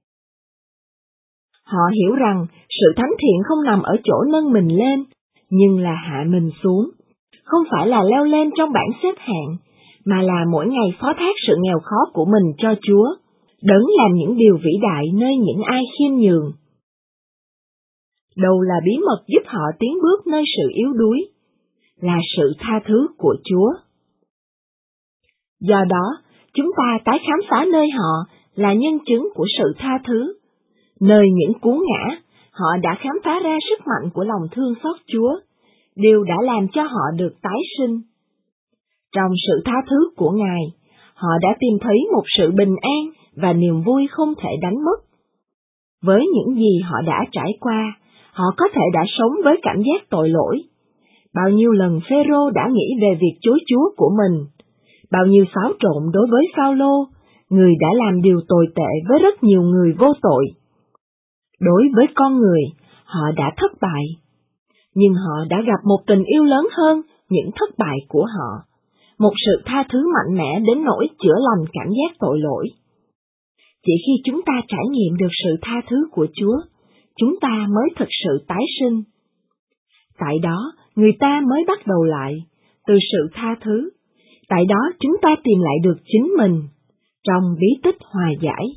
[SPEAKER 4] Họ hiểu rằng sự thánh thiện không nằm ở chỗ nâng mình lên, nhưng là hạ mình xuống. Không phải là leo lên trong bảng xếp hạng, mà là mỗi ngày phó thác sự nghèo khó của mình cho Chúa, đấng làm những điều vĩ đại nơi những ai khiêm nhường. đâu là bí mật giúp họ tiến bước nơi sự yếu đuối, là sự tha thứ của Chúa. Do đó, chúng ta tái khám phá nơi họ là nhân chứng của sự tha thứ, nơi những cú ngã, họ đã khám phá ra sức mạnh của lòng thương xót Chúa, điều đã làm cho họ được tái sinh. Trong sự tha thứ của Ngài, họ đã tìm thấy một sự bình an và niềm vui không thể đánh mất. Với những gì họ đã trải qua, họ có thể đã sống với cảm giác tội lỗi. Bao nhiêu lần Phêrô đã nghĩ về việc chối Chúa của mình, bao nhiêu xáo trộn đối với Phao-lô, người đã làm điều tồi tệ với rất nhiều người vô tội. Đối với con người, họ đã thất bại, nhưng họ đã gặp một tình yêu lớn hơn những thất bại của họ, một sự tha thứ mạnh mẽ đến nỗi chữa lành cảm giác tội lỗi. Chỉ khi chúng ta trải nghiệm được sự tha thứ của Chúa, chúng ta mới thực sự tái sinh. Tại đó, người ta mới bắt đầu lại, từ sự tha thứ. Tại đó chúng ta tìm lại được chính mình, trong bí tích hòa giải.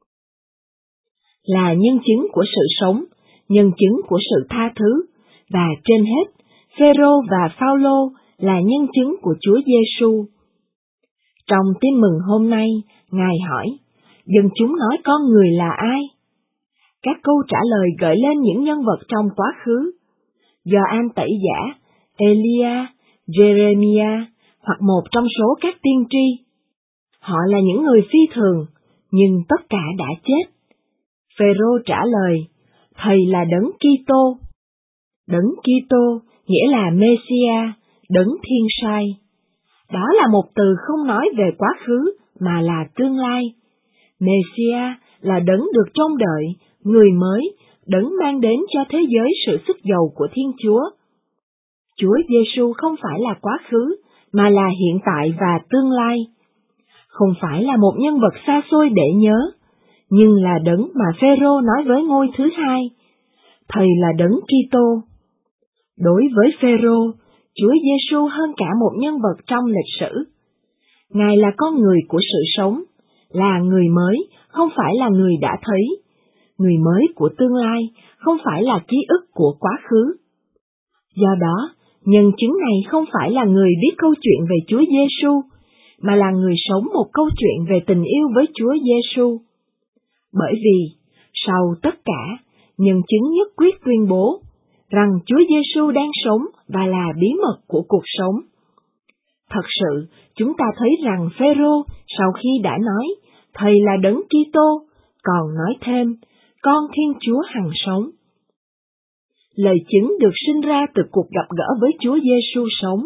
[SPEAKER 4] Là nhân chứng của sự sống, nhân chứng của sự tha thứ, và trên hết, Phêrô và Phao-lô là nhân chứng của Chúa Giêsu. Trong tin mừng hôm nay, Ngài hỏi, dân chúng nói con người là ai? Các câu trả lời gợi lên những nhân vật trong quá khứ. Gioan Tẩy Giả, Elia, Jeremiah, hoặc một trong số các tiên tri. Họ là những người phi thường, nhưng tất cả đã chết. Phêrô trả lời, Thầy là Đấng Kitô. Đấng Kitô nghĩa là Messiah, Đấng Thiên Sai. Đó là một từ không nói về quá khứ mà là tương lai. Messiah là Đấng được trông đợi, người mới, Đấng mang đến cho thế giới sự sức giàu của Thiên Chúa. Chúa Giêsu không phải là quá khứ, mà là hiện tại và tương lai. Không phải là một nhân vật xa xôi để nhớ, nhưng là Đấng mà Phêrô nói với ngôi thứ hai. Thầy là Đấng Kitô. Đối với Phêrô, Chúa Giêsu hơn cả một nhân vật trong lịch sử. Ngài là con người của sự sống, là người mới, không phải là người đã thấy, người mới của tương lai, không phải là ký ức của quá khứ. Do đó, nhân chứng này không phải là người biết câu chuyện về Chúa Giêsu, mà là người sống một câu chuyện về tình yêu với Chúa Giêsu. Bởi vì, sau tất cả, nhân chứng nhất quyết tuyên bố rằng Chúa Giêsu đang sống và là bí mật của cuộc sống. Thật sự, chúng ta thấy rằng Phêrô sau khi đã nói, Thầy là Đấng Kitô, còn nói thêm, Con Thiên Chúa hằng sống. Lời chứng được sinh ra từ cuộc gặp gỡ với Chúa Giêsu sống.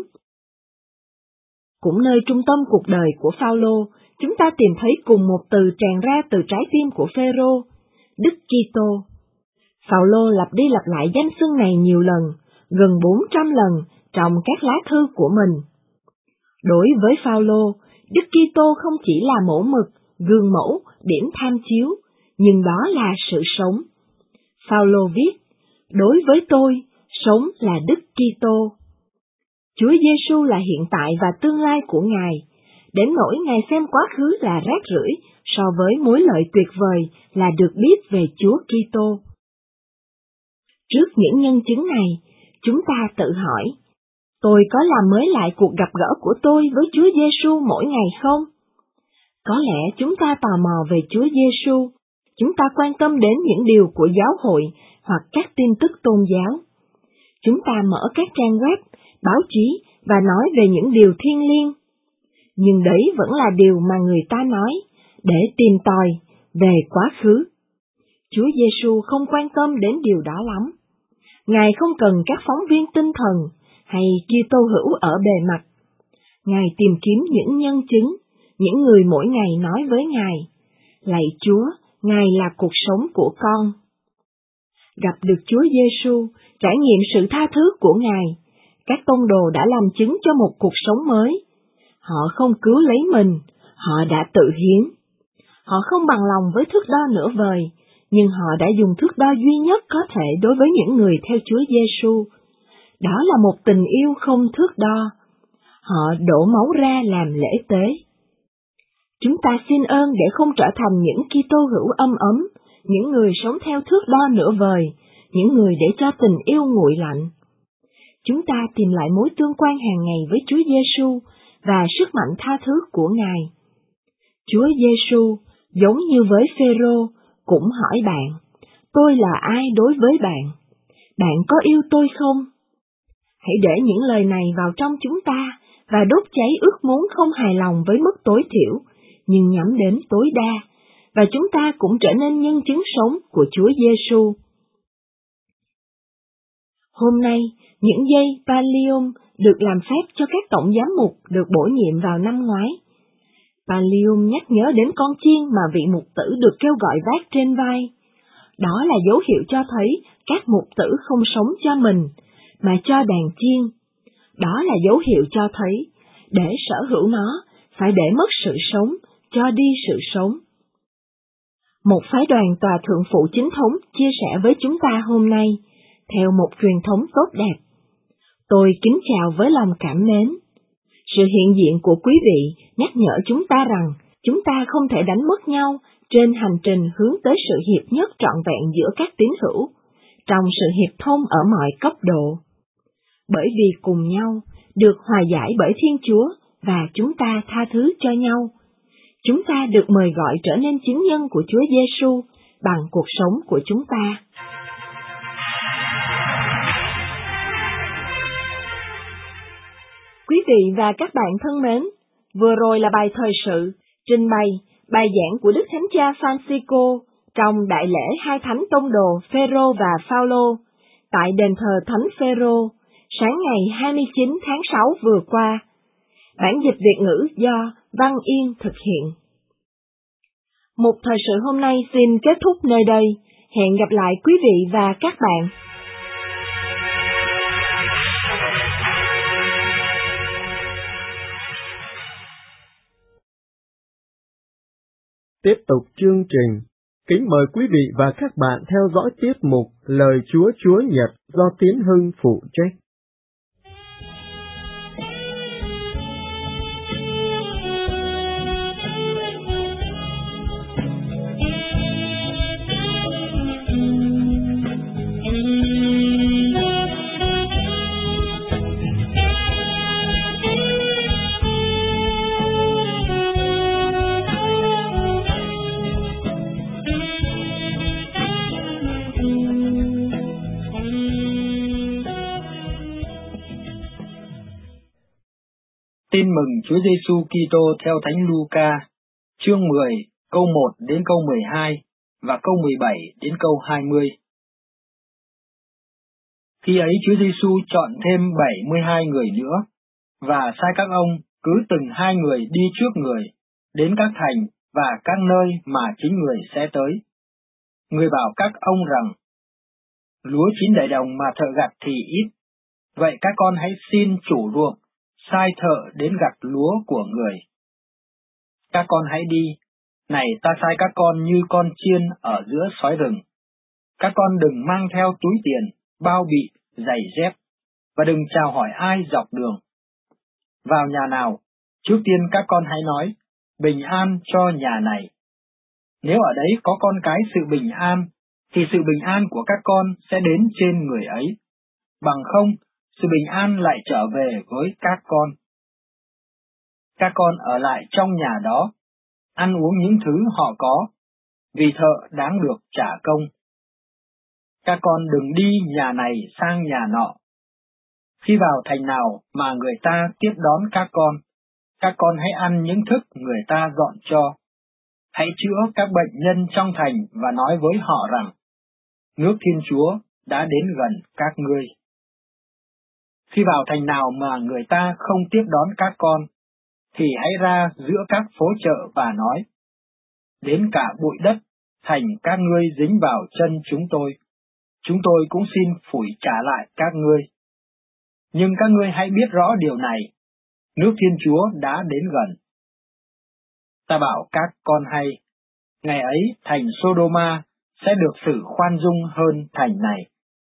[SPEAKER 4] Cũng nơi trung tâm cuộc đời của Phao-lô, chúng ta tìm thấy cùng một từ tràn ra từ trái tim của Phêrô, Đức Kitô. Phao-lô lặp đi lặp lại danh xưng này nhiều lần, gần bốn trăm lần trong các lá thư của mình. Đối với Phao-lô, Đức Kitô không chỉ là mẫu mực, gương mẫu, điểm tham chiếu, nhưng đó là sự sống. Phao-lô viết, đối với tôi, sống là Đức Kitô. Chúa Giêsu là hiện tại và tương lai của Ngài, đến nỗi Ngài xem quá khứ là rác rưởi so với mối lợi tuyệt vời là được biết về Chúa Kitô. Trước những nhân chứng này, chúng ta tự hỏi, tôi có làm mới lại cuộc gặp gỡ của tôi với Chúa Giêsu mỗi ngày không? Có lẽ chúng ta tò mò về Chúa Giêsu, chúng ta quan tâm đến những điều của giáo hội hoặc các tin tức tôn giáo. Chúng ta mở các trang web, báo chí và nói về những điều thiêng liêng. Nhưng đấy vẫn là điều mà người ta nói, để tìm tòi về quá khứ. Chúa Giêsu không quan tâm đến điều đó lắm. Ngài không cần các phóng viên tinh thần hay Kitô hữu ở bề mặt. Ngài tìm kiếm những nhân chứng, những người mỗi ngày nói với Ngài, lạy Chúa, Ngài là cuộc sống của con. Gặp được Chúa Giêsu, trải nghiệm sự tha thứ của Ngài, các tông đồ đã làm chứng cho một cuộc sống mới. Họ không cứu lấy mình, họ đã tự hiến. Họ không bằng lòng với thước đo nửa vời, nhưng họ đã dùng thước đo duy nhất có thể đối với những người theo Chúa Giêsu. Đó là một tình yêu không thước đo. Họ đổ máu ra làm lễ tế. Chúng ta xin ơn để không trở thành những Kitô hữu âm ấm, những người sống theo thước đo nửa vời, những người để cho tình yêu nguội lạnh. Chúng ta tìm lại mối tương quan hàng ngày với Chúa Giêsu và sức mạnh tha thứ của Ngài. Chúa Giêsu, giống như với Phêrô, cũng hỏi bạn, tôi là ai đối với bạn? Bạn có yêu tôi không? Hãy để những lời này vào trong chúng ta và đốt cháy ước muốn không hài lòng với mức tối thiểu, nhưng nhắm đến tối đa, và chúng ta cũng trở nên nhân chứng sống của Chúa Giêsu. Hôm nay, những dây Pallium được làm phép cho các tổng giám mục được bổ nhiệm vào năm ngoái. Pallium nhắc nhớ đến con chiên mà vị mục tử được kêu gọi vác trên vai. Đó là dấu hiệu cho thấy các mục tử không sống cho mình, mà cho đàn chiên. Đó là dấu hiệu cho thấy, để sở hữu nó, phải để mất sự sống, cho đi sự sống. Một phái đoàn tòa thượng phụ chính thống chia sẻ với chúng ta hôm nay, theo một truyền thống tốt đẹp. Tôi kính chào với lòng cảm mến. Sự hiện diện của quý vị nhắc nhở chúng ta rằng chúng ta không thể đánh mất nhau trên hành trình hướng tới sự hiệp nhất trọn vẹn giữa các tín hữu, trong sự hiệp thông ở mọi cấp độ. Bởi vì cùng nhau, được hòa giải bởi Thiên Chúa và chúng ta tha thứ cho nhau, chúng ta được mời gọi trở nên chứng nhân của Chúa Giêsu bằng cuộc sống của chúng ta. Quý vị và các bạn thân mến, vừa rồi là bài thời sự, trình bày bài giảng của Đức Thánh Cha Francisco trong đại lễ hai thánh tông đồ Phêrô và Phaolô tại đền thờ Thánh Phêrô sáng ngày hai mươi chín tháng sáu vừa qua. Bản dịch Việt ngữ do Văn Yên thực hiện. Một thời sự hôm nay xin kết thúc nơi đây. Hẹn gặp lại quý vị và các bạn.
[SPEAKER 5] Tiếp tục chương trình, kính mời quý vị và các bạn theo dõi tiết mục Lời Chúa Chúa Nhật do Tiến Hưng phụ trách.
[SPEAKER 6] Tin mừng Chúa Giêsu Kitô theo Thánh Luca, chương mười, câu một đến câu mười hai và câu mười bảy đến câu hai mươi. Khi ấy Chúa Giêsu chọn thêm bảy mươi hai người nữa và sai các ông cứ từng hai người đi trước người đến các thành và các nơi mà chính người sẽ tới. Người bảo các ông rằng: lúa chín đầy đồng mà thợ gặt thì ít, vậy các con hãy xin chủ ruộng sai thợ đến gặt lúa của người. Các con hãy đi, này ta sai các con như con chiên ở giữa sói rừng. Các con đừng mang theo túi tiền, bao bị, giày dép, và đừng chào hỏi ai dọc đường. Vào nhà nào, trước tiên các con hãy nói, bình an cho nhà này. Nếu ở đấy có con cái sự bình an, thì sự bình an của các con sẽ đến trên người ấy. Bằng không, sự bình an lại trở về với các con. Các con ở lại trong nhà đó, ăn uống những thứ họ có, vì thợ đáng được trả công. Các con đừng đi nhà này sang nhà nọ. Khi vào thành nào mà người ta tiếp đón các con, các con hãy ăn những thức người ta dọn cho. Hãy chữa các bệnh nhân trong thành và nói với họ rằng, nước Thiên Chúa đã đến gần các ngươi. Khi vào thành nào mà người ta không tiếp đón các con, thì hãy ra giữa các phố chợ và nói, đến cả bụi đất thành các ngươi dính vào chân chúng tôi, chúng tôi cũng xin phủi trả lại các ngươi. Nhưng các ngươi hãy biết rõ điều này, nước Thiên Chúa đã đến gần. Ta bảo các con hay, ngày ấy thành Sodoma sẽ được xử khoan dung hơn thành này.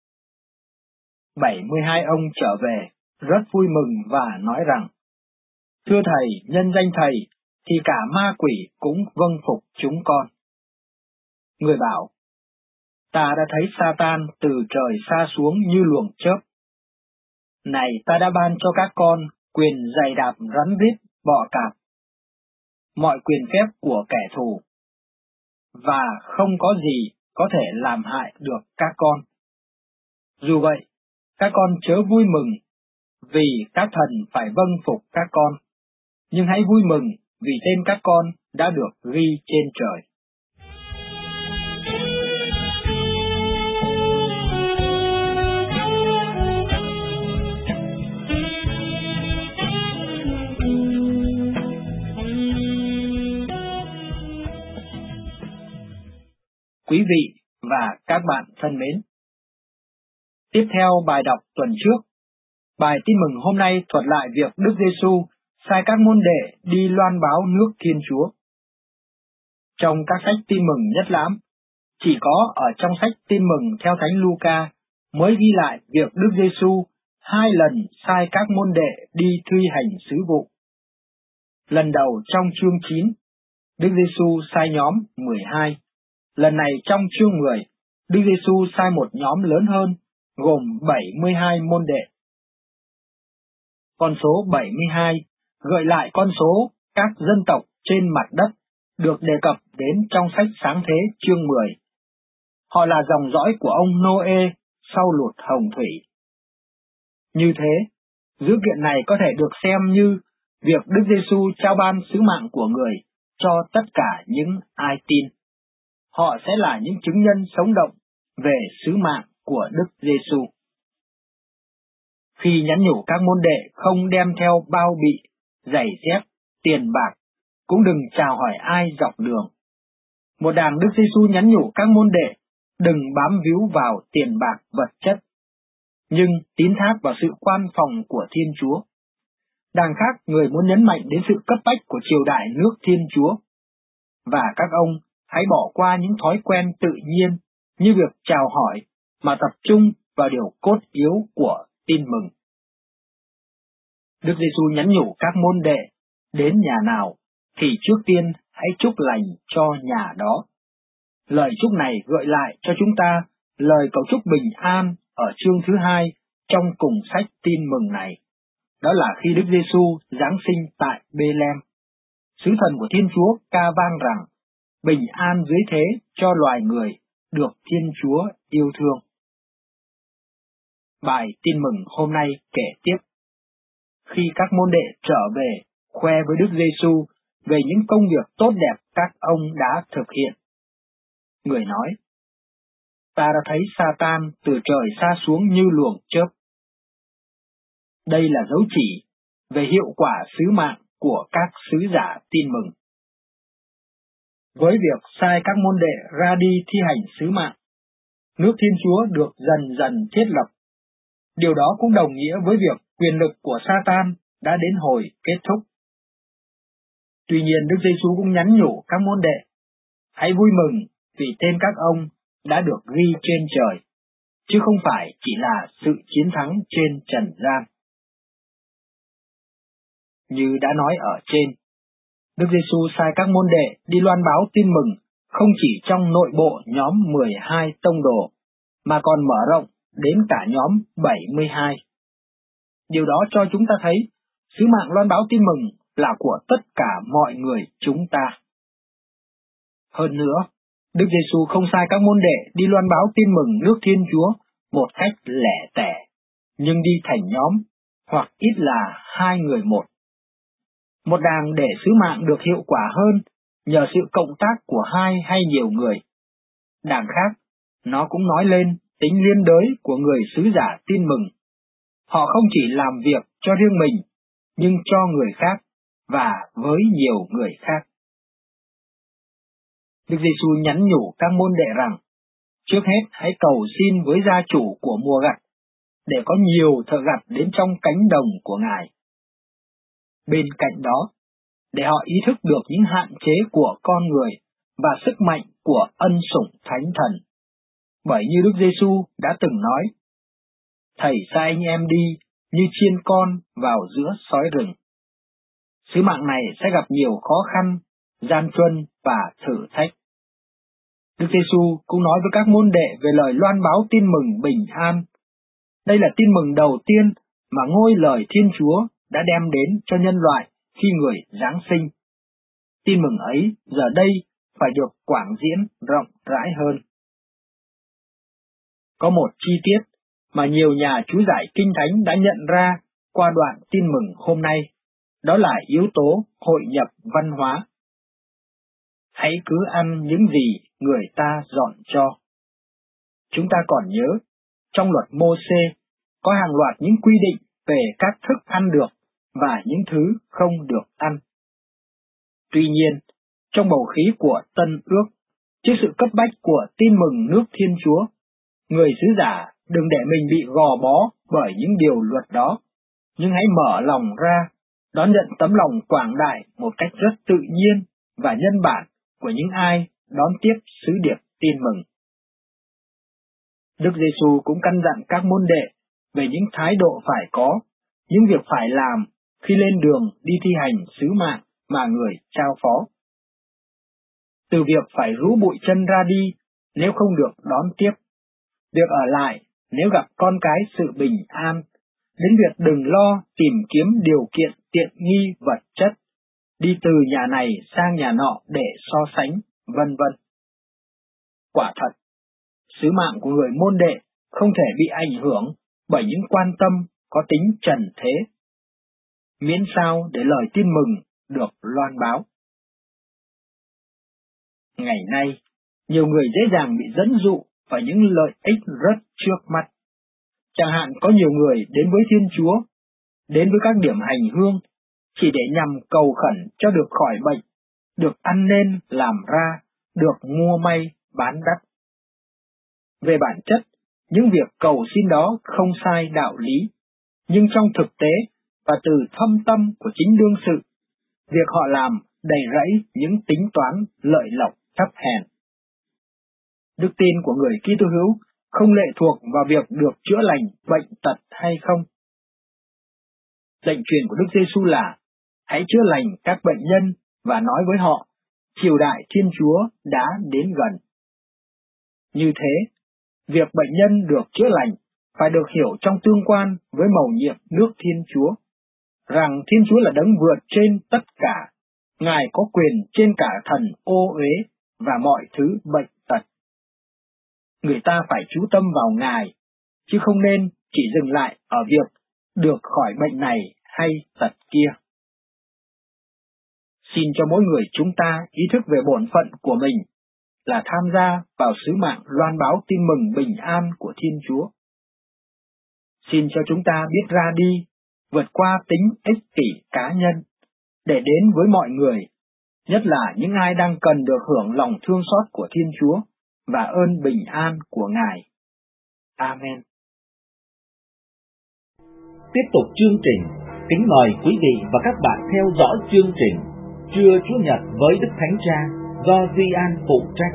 [SPEAKER 6] bảy mươi hai ông trở về, rất vui mừng và nói rằng, thưa thầy, nhân danh thầy, thì cả ma quỷ cũng vâng phục chúng con. Người bảo, ta đã thấy Sa-tan từ trời sa xuống như luồng chớp. Này ta đã ban cho các con quyền giày đạp rắn rít, bọ cạp, mọi quyền phép của kẻ thù, và không có gì có thể làm hại được các con. Dù vậy, các con chớ vui mừng vì các thần phải vâng phục các con, nhưng hãy vui mừng vì tên các con đã được ghi trên trời. Quý vị và các bạn thân mến, tiếp theo bài đọc tuần trước, bài tin mừng hôm nay thuật lại việc Đức Giêsu sai các môn đệ đi loan báo nước Thiên Chúa. Trong các sách tin mừng nhất lãm, chỉ có ở trong sách tin mừng theo Thánh Luca mới ghi lại việc Đức Giêsu hai lần sai các môn đệ đi thi hành sứ vụ. Lần đầu trong chương chín, Đức Giêsu sai nhóm mười hai. Lần này trong chương mười, Đức Giêsu sai một nhóm lớn hơn, gồm bảy mươi hai môn đệ. Con số bảy mươi hai gợi lại con số các dân tộc trên mặt đất được đề cập đến trong sách Sáng Thế chương mười. Họ là dòng dõi của ông Nô-ê sau lụt hồng thủy. Như thế, dữ kiện này có thể được xem như việc Đức Giêsu trao ban sứ mạng của người cho tất cả những ai tin. Họ sẽ là những chứng nhân sống động về sứ mạng của Đức Giêsu. Khi nhắn nhủ các môn đệ không đem theo bao bị, giày dép, tiền bạc, cũng đừng chào hỏi ai dọc đường. Một đàng Đức Giêsu nhắn nhủ các môn đệ đừng bám víu vào tiền bạc vật chất, nhưng tín thác vào sự quan phòng của Thiên Chúa. Đàng khác, người muốn nhấn mạnh đến sự cấp bách của triều đại nước Thiên Chúa. Và các ông hãy bỏ qua những thói quen tự nhiên như việc chào hỏi mà tập trung vào điều cốt yếu của tin mừng. Đức Giêsu nhắn nhủ các môn đệ đến nhà nào thì trước tiên hãy chúc lành cho nhà đó. Lời chúc này gợi lại cho chúng ta lời cầu chúc bình an ở chương thứ hai trong cùng sách tin mừng này. Đó là khi Đức Giêsu giáng sinh tại Bê-lem, sứ thần của Thiên Chúa ca vang rằng bình an dưới thế cho loài người được Thiên Chúa yêu thương. Bài tin mừng hôm nay kể tiếp. Khi các môn đệ trở về khoe với Đức Giêsu về những công việc tốt đẹp các ông đã thực hiện. Người nói, ta đã thấy Sa-tan từ trời sa xuống như luồng chớp. Đây là dấu chỉ về hiệu quả sứ mạng của các sứ giả tin mừng. Với việc sai các môn đệ ra đi thi hành sứ mạng, nước Thiên Chúa được dần dần thiết lập. Điều đó cũng đồng nghĩa với việc quyền lực của Sa-tan đã đến hồi kết thúc. Tuy nhiên, Đức Giêsu cũng nhắn nhủ các môn đệ, hãy vui mừng vì tên các ông đã được ghi trên trời, chứ không phải chỉ là sự chiến thắng trên trần gian. Như đã nói ở trên, Đức Giêsu sai các môn đệ đi loan báo tin mừng không chỉ trong nội bộ nhóm mười hai tông đồ, mà còn mở rộng đến cả nhóm bảy mươi hai. Điều đó cho chúng ta thấy sứ mạng loan báo tin mừng là của tất cả mọi người chúng ta. Hơn nữa, Đức Giêsu không sai các môn đệ đi loan báo tin mừng nước Thiên Chúa một cách lẻ tẻ, nhưng đi thành nhóm, hoặc ít là hai người một. Một đàng để sứ mạng được hiệu quả hơn nhờ sự cộng tác của hai hay nhiều người. Đàng khác, nó cũng nói lên tính liên đới của người sứ giả tin mừng. Họ không chỉ làm việc cho riêng mình, nhưng cho người khác và với nhiều người khác. Đức Giêsu nhắn nhủ các môn đệ rằng, trước hết hãy cầu xin với gia chủ của mùa gặt, để có nhiều thợ gặt đến trong cánh đồng của Ngài. Bên cạnh đó, để họ ý thức được những hạn chế của con người và sức mạnh của ân sủng Thánh Thần. Bởi như Đức Giêsu đã từng nói, Thầy sai anh em đi như chiên con vào giữa sói rừng. Sứ mạng này sẽ gặp nhiều khó khăn, gian truân và thử thách. Đức Giêsu cũng nói với các môn đệ về lời loan báo tin mừng bình an. Đây là tin mừng đầu tiên mà ngôi lời Thiên Chúa đã đem đến cho nhân loại khi người giáng sinh. Tin mừng ấy giờ đây phải được quảng diễn rộng rãi hơn. Có một chi tiết mà nhiều nhà chú giải Kinh Thánh đã nhận ra qua đoạn tin mừng hôm nay, đó là yếu tố hội nhập văn hóa. Hãy cứ ăn những gì người ta dọn cho. Chúng ta còn nhớ, trong luật Mô-sê có hàng loạt những quy định về các thức ăn được và những thứ không được ăn. Tuy nhiên, trong bầu khí của Tân Ước, trước sự cấp bách của tin mừng nước Thiên Chúa, người sứ giả đừng để mình bị gò bó bởi những điều luật đó, nhưng hãy mở lòng ra, đón nhận tấm lòng quảng đại một cách rất tự nhiên và nhân bản của những ai đón tiếp sứ điệp tin mừng. Đức Giêsu cũng căn dặn các môn đệ về những thái độ phải có, những việc phải làm khi lên đường đi thi hành sứ mạng mà người trao phó. Từ việc phải rũ bụi chân ra đi nếu không được đón tiếp, việc ở lại nếu gặp con cái sự bình an, đến việc đừng lo tìm kiếm điều kiện tiện nghi vật chất, đi từ nhà này sang nhà nọ để so sánh, vân vân. Quả thật, sứ mạng của người môn đệ không thể bị ảnh hưởng bởi những quan tâm có tính trần thế, miễn sao để lời tin mừng được loan báo. Ngày nay, nhiều người dễ dàng bị dẫn dụ vào những lợi ích rất trước mắt. Chẳng hạn có nhiều người đến với Thiên Chúa, đến với các điểm hành hương, chỉ để nhằm cầu khẩn cho được khỏi bệnh, được ăn nên làm ra, được mua may bán đắt. Về bản chất, những việc cầu xin đó không sai đạo lý, nhưng trong thực tế và từ thâm tâm của chính đương sự, việc họ làm đầy rẫy những tính toán lợi lộc thấp hèn. Đức tin của người Kitô hữu không lệ thuộc vào việc được chữa lành bệnh tật hay không. Lệnh truyền của Đức Giêsu là hãy chữa lành các bệnh nhân và nói với họ, triều đại Thiên Chúa đã đến gần. Như thế, việc bệnh nhân được chữa lành phải được hiểu trong tương quan với mầu nhiệm nước Thiên Chúa, rằng Thiên Chúa là đấng vượt trên tất cả, Ngài có quyền trên cả thần ô uế và mọi thứ bệnh tật. Người ta phải chú tâm vào Ngài, chứ không nên chỉ dừng lại ở việc được khỏi bệnh này hay tật kia. Xin cho mỗi người chúng ta ý thức về bổn phận của mình là tham gia vào sứ mạng loan báo tin mừng bình an của Thiên Chúa. Xin cho chúng ta biết ra đi, vượt qua tính ích kỷ cá nhân, để đến với mọi người, nhất là những ai đang cần được hưởng lòng thương xót của Thiên Chúa và ơn bình an của Ngài. Amen.
[SPEAKER 1] Tiếp tục chương trình, kính mời quý vị và các bạn theo dõi chương trình Trưa Chúa Nhật với Đức Thánh Cha do Duy An phụ trách.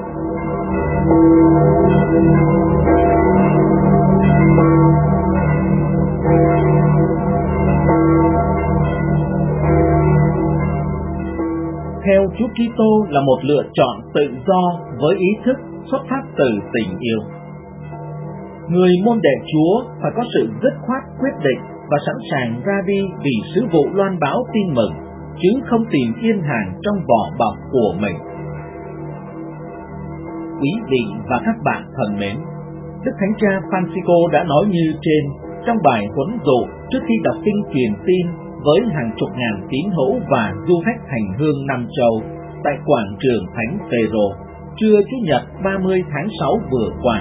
[SPEAKER 1] Theo Chúa Kitô là một lựa chọn tự do với ý thức xuất phát từ tình yêu. Người môn đệ Chúa phải có sự dứt khoát quyết định và sẵn sàng ra đi vì sứ vụ loan báo tin mừng, chứ không tìm yên hàng trong vỏ bọc của mình. Quý vị và các bạn thân mến, Đức Thánh Cha Francisco đã nói như trên trong bài huấn dụ trước khi đọc kinh truyền tin với hàng chục ngàn tín hữu và du khách hành hương năm châu tại quảng trường Thánh Phêrô, trưa Chủ nhật ba mươi tháng sáu vừa qua.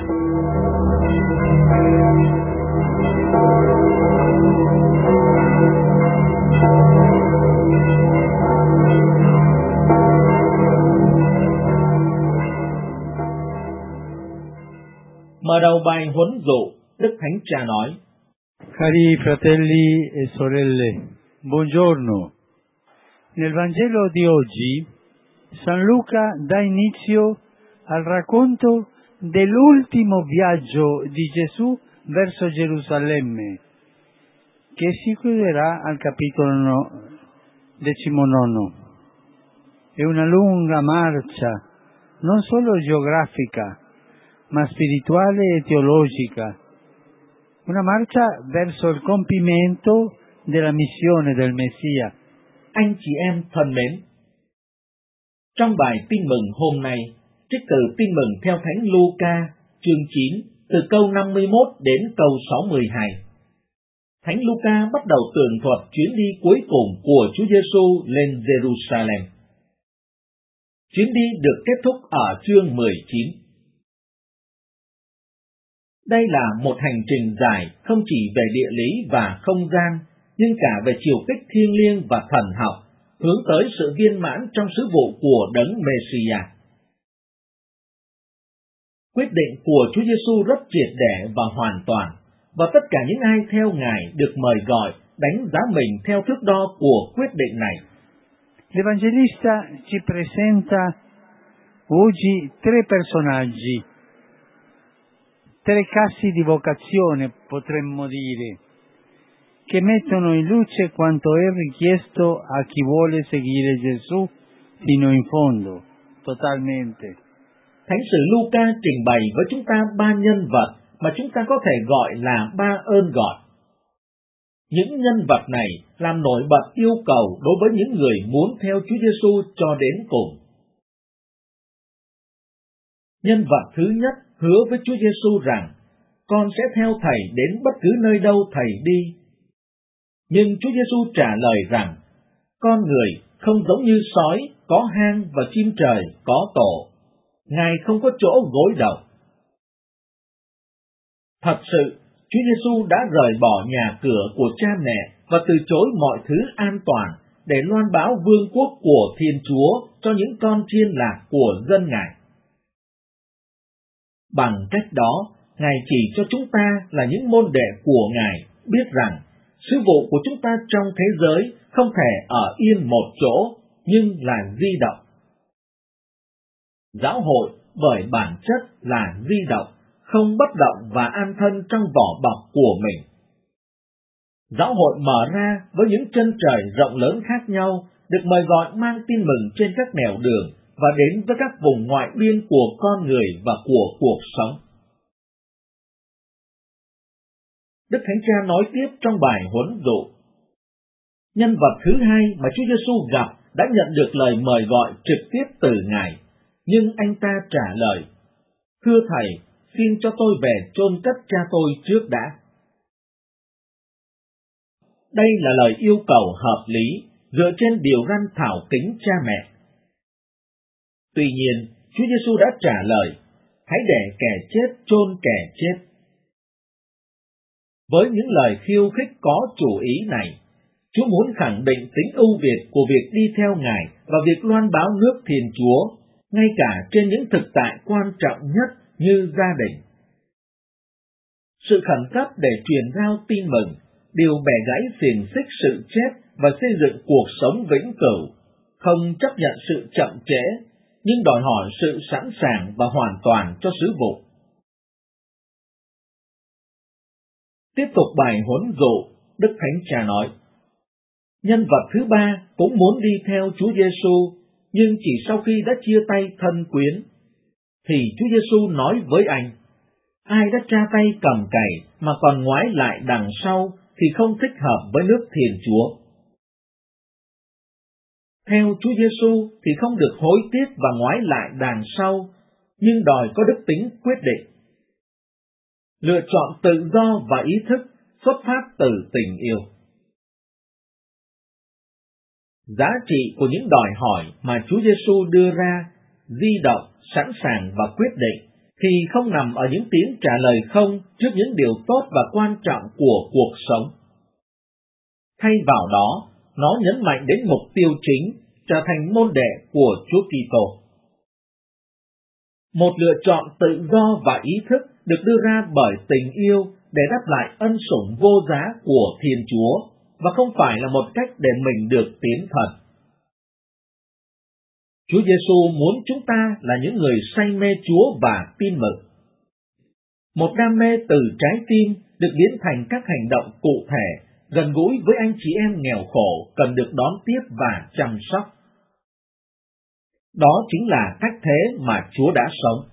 [SPEAKER 1] Mở đầu bài huấn dụ, Đức Thánh Cha nói:
[SPEAKER 7] Cari fratelli e sorelle, buongiorno. Nel Vangelo di oggi, San Luca dà inizio al racconto dell'ultimo viaggio di Gesù verso Gerusalemme, che si chiuderà al capitolo diciannove. È una lunga marcia non solo geografica, ma spirituale e teologica, una marcia verso il compimento della missione del Messia.
[SPEAKER 1] Anh chị em thân mến, trong bài tin mừng hôm nay, trích từ tin mừng theo Thánh Luca, chương chín, từ câu năm mươi mốt đến câu sáu mươi hai. Thánh Luca bắt đầu tường thuật chuyến đi cuối cùng của Chúa Giêsu lên Jerusalem. Chuyến đi được kết thúc ở chương mười chín. Đây là một hành trình dài không chỉ về địa lý và không gian, nhưng cả về chiều kích thiêng liêng và thần học, hướng tới sự viên mãn trong sứ vụ của Đấng Messiah. Quyết định của Chúa Giêsu rất triệt để và hoàn toàn, và tất cả những ai theo Ngài được mời gọi đánh giá mình theo thước đo của quyết định này.
[SPEAKER 7] L'Evangelista ci presenta oggi tre personaggi, tre casi di vocazione, potremmo dire, che mettono in luce quanto è richiesto a chi vuole seguire Gesù fino in fondo, totalmente.
[SPEAKER 1] Thánh sử Luca trình bày với chúng ta ba nhân vật mà chúng ta có thể gọi là ba ơn gọi. Những nhân vật này làm nổi bật yêu cầu đối với những người muốn theo Chúa Giêsu cho đến cùng. Nhân vật thứ nhất hứa với Chúa Giêsu rằng, con sẽ theo Thầy đến bất cứ nơi đâu Thầy đi. Nhưng Chúa Giêsu trả lời rằng, con người không giống như sói có hang và chim trời có tổ. Ngài không có chỗ gối đầu. Thật sự, Chúa Giêsu đã rời bỏ nhà cửa của cha mẹ và từ chối mọi thứ an toàn để loan báo vương quốc của Thiên Chúa cho những con chiên lạc của dân Ngài. Bằng cách đó, Ngài chỉ cho chúng ta là những môn đệ của Ngài biết rằng sứ vụ của chúng ta trong thế giới không thể ở yên một chỗ, nhưng là di động. Giáo hội bởi bản chất là di động, không bất động và an thân trong vỏ bọc của mình. Giáo hội mở ra với những chân trời rộng lớn khác nhau, được mời gọi mang tin mừng trên các nẻo đường và đến với các vùng ngoại biên của con người và của cuộc sống. Đức Thánh Cha nói tiếp trong bài huấn dụ. Nhân vật thứ hai mà Chúa Giêsu gặp đã nhận được lời mời gọi trực tiếp từ Ngài, nhưng anh ta trả lời, thưa Thầy, xin cho tôi về chôn cất cha tôi trước đã. Đây là lời yêu cầu hợp lý, dựa trên điều răn thảo kính cha mẹ. Tuy nhiên, Chúa Giêsu đã trả lời, hãy để kẻ chết chôn kẻ chết. Với những lời khiêu khích có chủ ý này, Chúa muốn khẳng định tính ưu việt của việc đi theo Ngài và việc loan báo nước Thiên Chúa, ngay cả trên những thực tại quan trọng nhất như gia đình. Sự khẩn cấp để truyền giao tin mừng, điều bẻ gãy xiềng xích sự chết và xây dựng cuộc sống vĩnh cửu, không chấp nhận sự chậm trễ, nhưng đòi hỏi sự sẵn sàng và hoàn toàn cho sứ vụ. Tiếp tục bài huấn dụ, Đức Thánh Cha nói, nhân vật thứ ba cũng muốn đi theo Chúa Giêsu, nhưng chỉ sau khi đã chia tay thân quyến, thì Chúa Giêsu nói với anh, ai đã tra tay cầm cày mà còn ngoái lại đằng sau thì không thích hợp với nước Thiên Chúa. Theo Chúa Giêsu thì không được hối tiếc và ngoái lại đằng sau, nhưng đòi có đức tính quyết định. Lựa chọn tự do và ý thức xuất phát từ tình yêu. Giá trị của những đòi hỏi mà Chúa Giêsu đưa ra, di động, sẵn sàng và quyết định, thì không nằm ở những tiếng trả lời không trước những điều tốt và quan trọng của cuộc sống. Thay vào đó, nó nhấn mạnh đến mục tiêu chính, trở thành môn đệ của Chúa Kitô. Một lựa chọn tự do và ý thức được đưa ra bởi tình yêu để đáp lại ân sủng vô giá của Thiên Chúa, và không phải là một cách để mình được tiến thần. Chúa Giêsu muốn chúng ta là những người say mê Chúa và tin mừng. Một đam mê từ trái tim được biến thành các hành động cụ thể, gần gũi với anh chị em nghèo khổ cần được đón tiếp và chăm sóc. Đó chính là cách thế mà Chúa đã sống.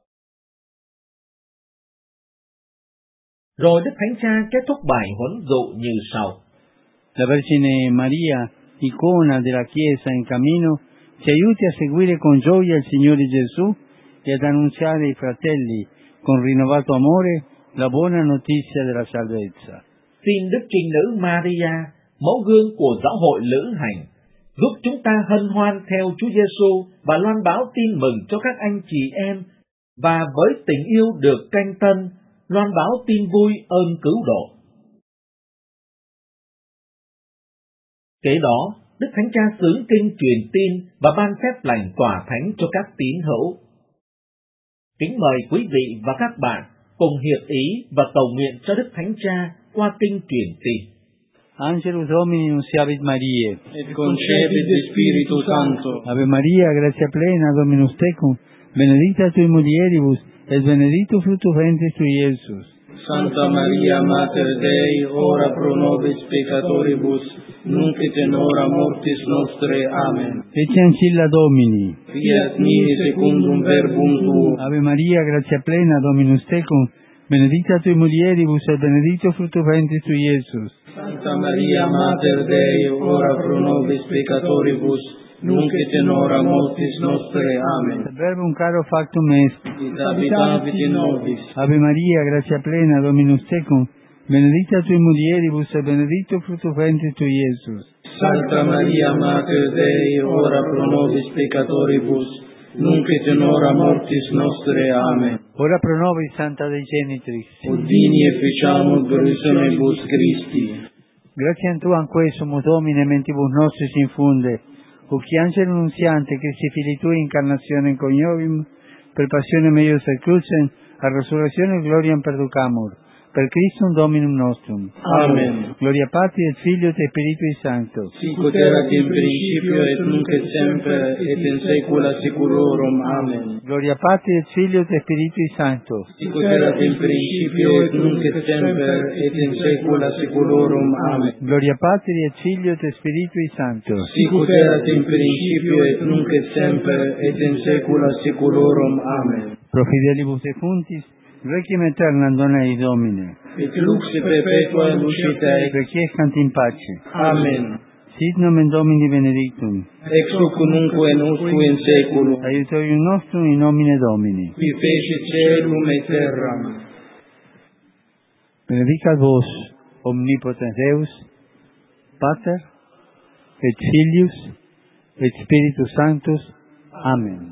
[SPEAKER 1] Rồi Đức Thánh Cha kết thúc bài huấn dụ như sau.
[SPEAKER 7] La Vergine Maria, icona della Chiesa in cammino, ci aiuti a seguire con gioia il Signore Gesù e ad annunciare ai fratelli con rinnovato amore la buona notizia della salvezza.
[SPEAKER 1] Xin Đức Trinh Nữ Maria, mẫu gương của giáo hội lữ hành, giúp chúng ta hân hoan theo Chúa Giêsu và loan báo tin mừng cho các anh chị em, và với tình yêu được canh tân, loan báo tin vui ơn cứu độ. Kế đó, Đức Thánh Cha xướng kinh truyền tin và ban phép lành tỏa thánh cho các tín hữu. Kính mời quý vị và các bạn cùng hiệp ý và cầu nguyện cho Đức Thánh Cha qua kinh truyền tin.
[SPEAKER 7] Angelus Domini nunciavit Mariae,
[SPEAKER 8] et concepit Spiritu Sancto.
[SPEAKER 7] Ave Maria, gratia plena, Dominus tecum, benedicta tui mulieribus, et benedictus fructus ventris tui, Iesus.
[SPEAKER 8] Santa Maria Mater Dei, ora pro nobis peccatoribus, nunc et in hora mortis nostre. Amen.
[SPEAKER 7] Ecce ancilla Domini.
[SPEAKER 8] Fiat mihi secundum verbum tuo.
[SPEAKER 7] Ave Maria, gratia plena, Dominus tecum, benedicta tui mulieribus, et benedictus fructus ventris tui, Iesus.
[SPEAKER 8] Santa Maria Mater Dei, ora pro nobis peccatoribus, nunc et in hora mortis nostre. Amen.
[SPEAKER 7] Verbum caro factum est.
[SPEAKER 8] Et habitavit in nobis.
[SPEAKER 7] Ave Maria, gratia plena, Dominus tecum, benedicta tui mulieribus, et benedictus fructus ventris tui, Iesus.
[SPEAKER 8] Santa Maria Mater Dei, ora pro nobis peccatoribus, nunc et in hora mortis nostre. Amen.
[SPEAKER 7] Ora pro nobis Santa Dei Genitrix.
[SPEAKER 8] Udini e ficiamur gruisonibus Christi.
[SPEAKER 7] Gratiam Tuam quae sumus Domine mentibus nostris infunde, uci angelo nunziante Christi Filii Tui incarnationem coniovium, per passionem eius et crucem, a resurrectionem gloriam perducamur, per Christum Dominum nostrum.
[SPEAKER 8] Amen.
[SPEAKER 7] Gloria Patri et Filio et Spiritui Sancto.
[SPEAKER 8] Sic ut erat in principio et nunc et semper et in saecula saeculorum. Amen.
[SPEAKER 7] Gloria Patri et Filio et Spiritui Sancto.
[SPEAKER 8] Sic ut erat in principio et nunc et semper et in saecula saeculorum. Amen.
[SPEAKER 7] Gloria Patri et Filio et Spiritui Sancto.
[SPEAKER 8] Sic ut erat in principio et nunc et semper et in saecula saeculorum. Amen.
[SPEAKER 7] Pro fidelibus defuntis, requiem aeternam dona eis Domine.
[SPEAKER 8] Et lux perpetua lucita ex.
[SPEAKER 7] Requiescant in pace.
[SPEAKER 8] Amen.
[SPEAKER 7] Sit nomen Domini benedictum.
[SPEAKER 8] Ex hoc nunquo et usque in saeculum.
[SPEAKER 7] Aiutorium nostrum in nomine Domini.
[SPEAKER 8] Qui fecit caelum et terram.
[SPEAKER 7] Benedicat vos, omnipotens Deus, Pater, et Filius, et Spiritus Sanctus. Amen.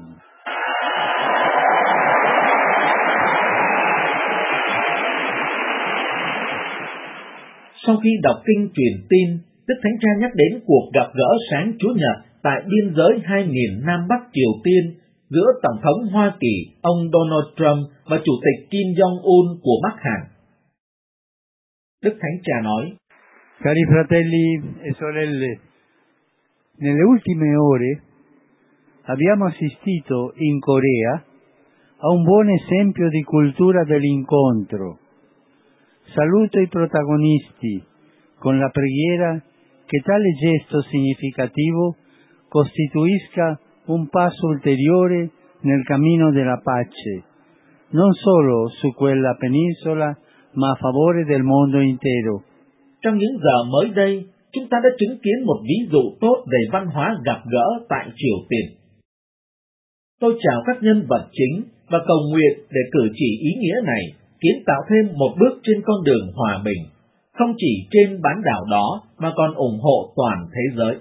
[SPEAKER 1] Sau khi đọc kinh truyền tin, Đức Thánh Cha nhắc đến cuộc gặp gỡ sáng Chúa Nhật tại biên giới hai miền Nam Bắc Triều Tiên giữa Tổng thống Hoa Kỳ ông Donald Trump và Chủ tịch Kim Jong-un của Bắc Hàn. Đức Thánh Cha nói:
[SPEAKER 7] Cari fratelli e sorelle, nelle ultime ore abbiamo assistito in Corea a un buon esempio di cultura dell'incontro. Saluto i protagonisti con la preghiera che tale gesto significativo costituisca un passo ulteriore nel cammino della pace, non solo su quella penisola, ma a favore del mondo intero.
[SPEAKER 1] Trong những giờ mới đây, chúng ta đã chứng kiến một ví dụ tốt về văn hóa gặp gỡ tại Triều Tiên. Tôi chào các nhân vật chính và cầu nguyện để cử chỉ ý nghĩa này kiến tạo thêm một bước trên con đường hòa bình, không chỉ trên bán đảo đó mà còn ủng hộ toàn thế giới.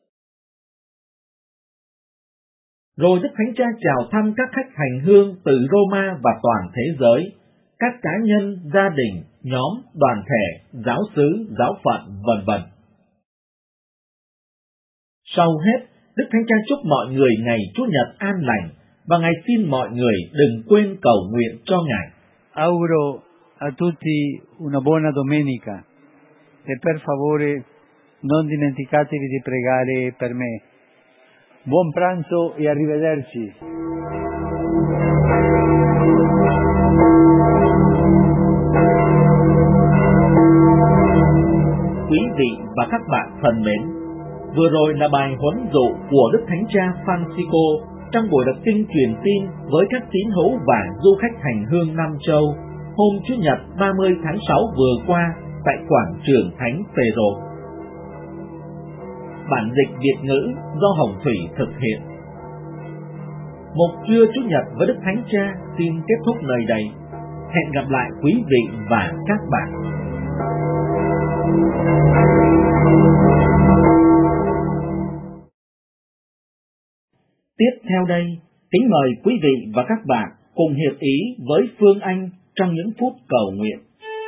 [SPEAKER 1] Rồi Đức Thánh Cha chào thăm các khách hành hương từ Roma và toàn thế giới, các cá nhân, gia đình, nhóm, đoàn thể, giáo xứ, giáo phận, vân vân. Sau hết, Đức Thánh Cha chúc mọi người ngày Chủ nhật an lành và Ngài xin mọi người đừng quên cầu nguyện cho Ngài.
[SPEAKER 7] Auguro a tutti una buona domenica e per favore non dimenticatevi di pregare per me. Buon pranzo e arrivederci.
[SPEAKER 1] Quý vị và các bạn thân mến, vừa rồi là bài huấn dụ của Đức Thánh Cha Francisco trong buổi đọc kinh truyền tin với các tín hữu và du khách hành hương Nam Châu hôm Chủ nhật ba mươi tháng sáu vừa qua tại quảng trường Thánh Phêrô. Bản dịch Việt ngữ do Hồng Thủy thực hiện. Một trưa Chủ nhật với Đức Thánh Cha xin kết thúc nơi đây. Hẹn gặp lại quý vị và các bạn. Tiếp theo đây, kính mời quý vị và các bạn cùng hiệp ý với Phương Anh trong những phút cầu nguyện.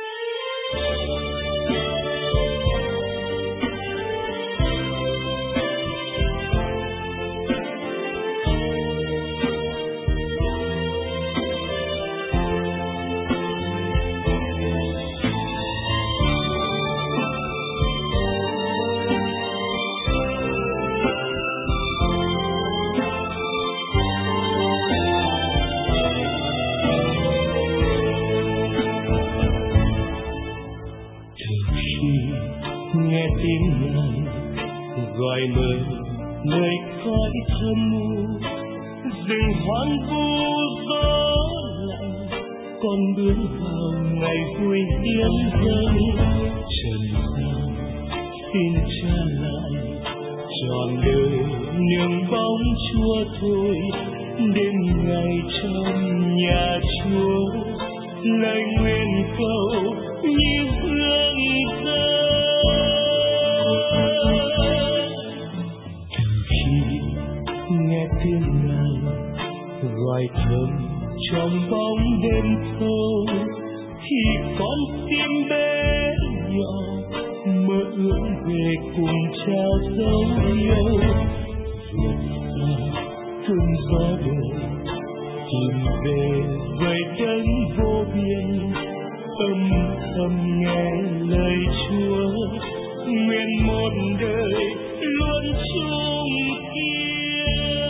[SPEAKER 2] Nghe tiếng Ngài gọi mời người cõi thâm u, rừng hoang vu gió lạnh, con bướm vào ngày vui hiến dâng. Trần gian xin trả lại trọn đời niềm bóng Chúa thôi, đến ngày trong nhà Chúa lời nguyện cầu như hương thơm. Nghe tiếng Ngài gọi thầm trong bóng đêm thâu, thì con tim bé nhỏ mơ ước về cùng trao dấu yêu. Vượt xa cơn gió đời tìm về với đấng vô biên, âm thầm nghe lời Chúa, nguyện một đời luôn chung yêu.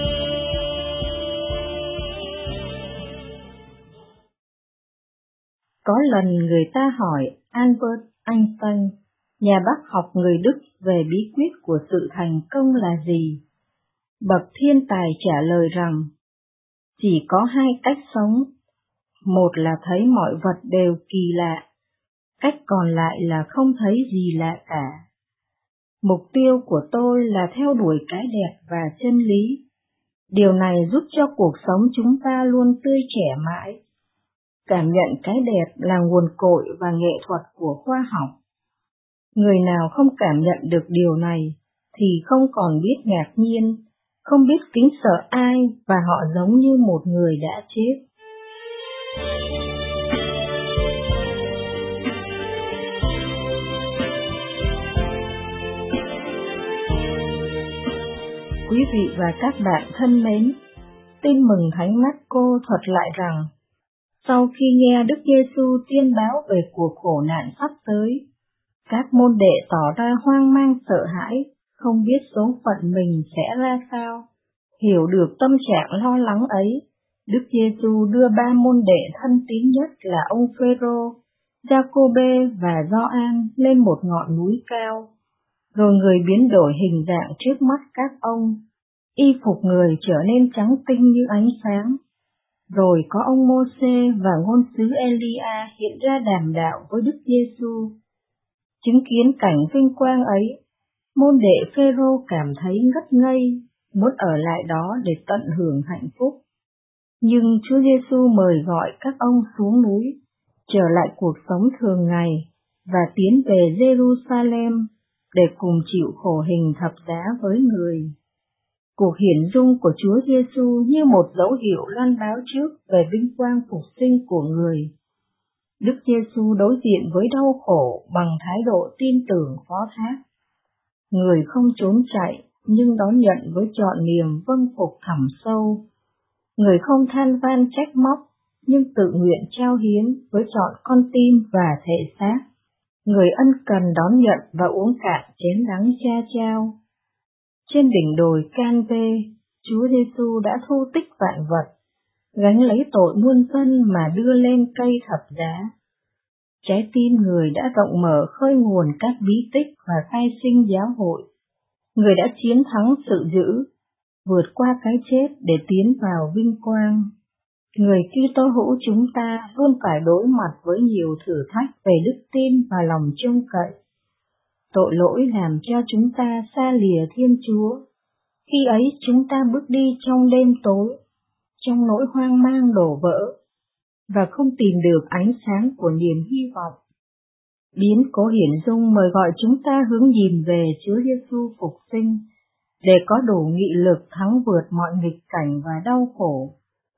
[SPEAKER 9] Có lần người ta hỏi Albert Einstein, nhà bác học người Đức, về bí quyết của sự thành công là gì. Bậc thiên tài trả lời rằng, chỉ có hai cách sống. Một là thấy mọi vật đều kỳ lạ, cách còn lại là không thấy gì lạ cả. Mục tiêu của tôi là theo đuổi cái đẹp và chân lý. Điều này giúp cho cuộc sống chúng ta luôn tươi trẻ mãi. Cảm nhận cái đẹp là nguồn cội và nghệ thuật của khoa học. Người nào không cảm nhận được điều này thì không còn biết ngạc nhiên, không biết kính sợ ai, và họ giống như một người đã chết. Quý vị và các bạn thân mến, tin mừng Thánh Marco thuật lại rằng, sau khi nghe Đức Giêsu tiên báo về cuộc khổ nạn sắp tới, các môn đệ tỏ ra hoang mang sợ hãi, không biết số phận mình sẽ ra sao. Hiểu được tâm trạng lo lắng ấy, Đức Giêsu đưa ba môn đệ thân tín nhất là ông Phêrô, Giacôbê và Gioan lên một ngọn núi cao, rồi người biến đổi hình dạng trước mắt các ông, y phục người trở nên trắng tinh như ánh sáng. Rồi có ông Mô-sê và ngôn sứ Elia hiện ra đàm đạo với Đức Giêsu. Chứng kiến cảnh vinh quang ấy, môn đệ Phêrô cảm thấy ngất ngây, muốn ở lại đó để tận hưởng hạnh phúc. Nhưng Chúa Giêsu mời gọi các ông xuống núi, trở lại cuộc sống thường ngày và tiến về Jerusalem để cùng chịu khổ hình thập giá với người. Cuộc hiển dung của Chúa Giêsu như một dấu hiệu loan báo trước về vinh quang phục sinh của người. Đức Giêsu đối diện với đau khổ bằng thái độ tin tưởng phó thác. Người không trốn chạy nhưng đón nhận với trọn niềm vâng phục thẳm sâu. Người không than van trách móc nhưng tự nguyện trao hiến với trọn con tim và thể xác. Người ân cần đón nhận và uống cạn chén đắng cha trao. Trên đỉnh đồi Can-vê, Chúa Giêsu đã thu tích vạn vật, gánh lấy tội muôn dân mà đưa lên cây thập giá. Trái tim người đã rộng mở khơi nguồn các bí tích và khai sinh giáo hội. Người đã chiến thắng sự dữ, vượt qua cái chết để tiến vào vinh quang. Người Kitô hữu chúng ta luôn phải đối mặt với nhiều thử thách về đức tin và lòng trông cậy. Tội lỗi làm cho chúng ta xa lìa Thiên Chúa. Khi ấy chúng ta bước đi trong đêm tối, trong nỗi hoang mang đổ vỡ, và không tìm được ánh sáng của niềm hy vọng. Biến cố hiển dung mời gọi chúng ta hướng nhìn về Chúa Giêsu phục sinh, để có đủ nghị lực thắng vượt mọi nghịch cảnh và đau khổ.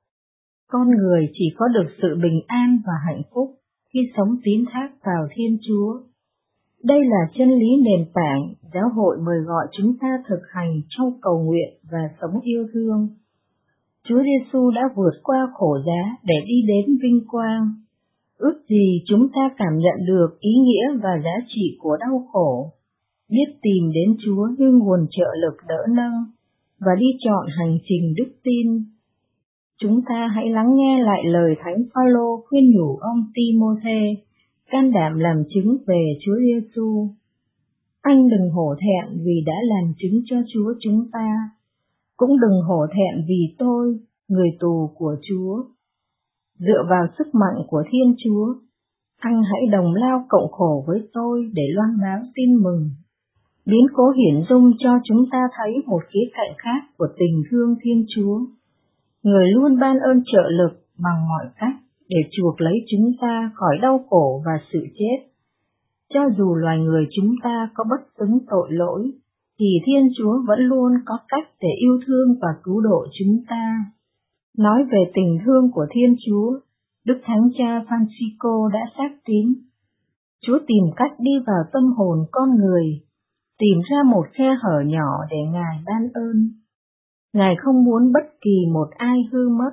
[SPEAKER 9] Con người chỉ có được sự bình an và hạnh phúc khi sống tín thác vào Thiên Chúa. Đây là chân lý nền tảng giáo hội mời gọi chúng ta thực hành trong cầu nguyện và sống yêu thương. Chúa Giêsu đã vượt qua khổ giá để đi đến vinh quang. Ước gì chúng ta cảm nhận được ý nghĩa và giá trị của đau khổ, biết tìm đến Chúa như nguồn trợ lực đỡ nâng, và đi chọn hành trình đức tin. Chúng ta hãy lắng nghe lại lời Thánh Phaolô khuyên nhủ ông Ti-mô-thê, can đảm làm chứng về Chúa Giêsu. Anh đừng hổ thẹn vì đã làm chứng cho Chúa chúng ta, cũng đừng hổ thẹn vì tôi, người tù của Chúa. Dựa vào sức mạnh của Thiên Chúa, anh hãy đồng lao cộng khổ với tôi để loan báo tin mừng. Biến cố hiển dung cho chúng ta thấy một khía cạnh khác của tình thương Thiên Chúa. Người luôn ban ơn trợ lực bằng mọi cách để chuộc lấy chúng ta khỏi đau khổ và sự chết. Cho dù loài người chúng ta có bất xứng tội lỗi, thì Thiên Chúa vẫn luôn có cách để yêu thương và cứu độ chúng ta. Nói về tình thương của Thiên Chúa, Đức Thánh Cha Francisco đã xác tín. Chúa tìm cách đi vào tâm hồn con người, tìm ra một khe hở nhỏ để Ngài ban ơn. Ngài không muốn bất kỳ một ai hư mất.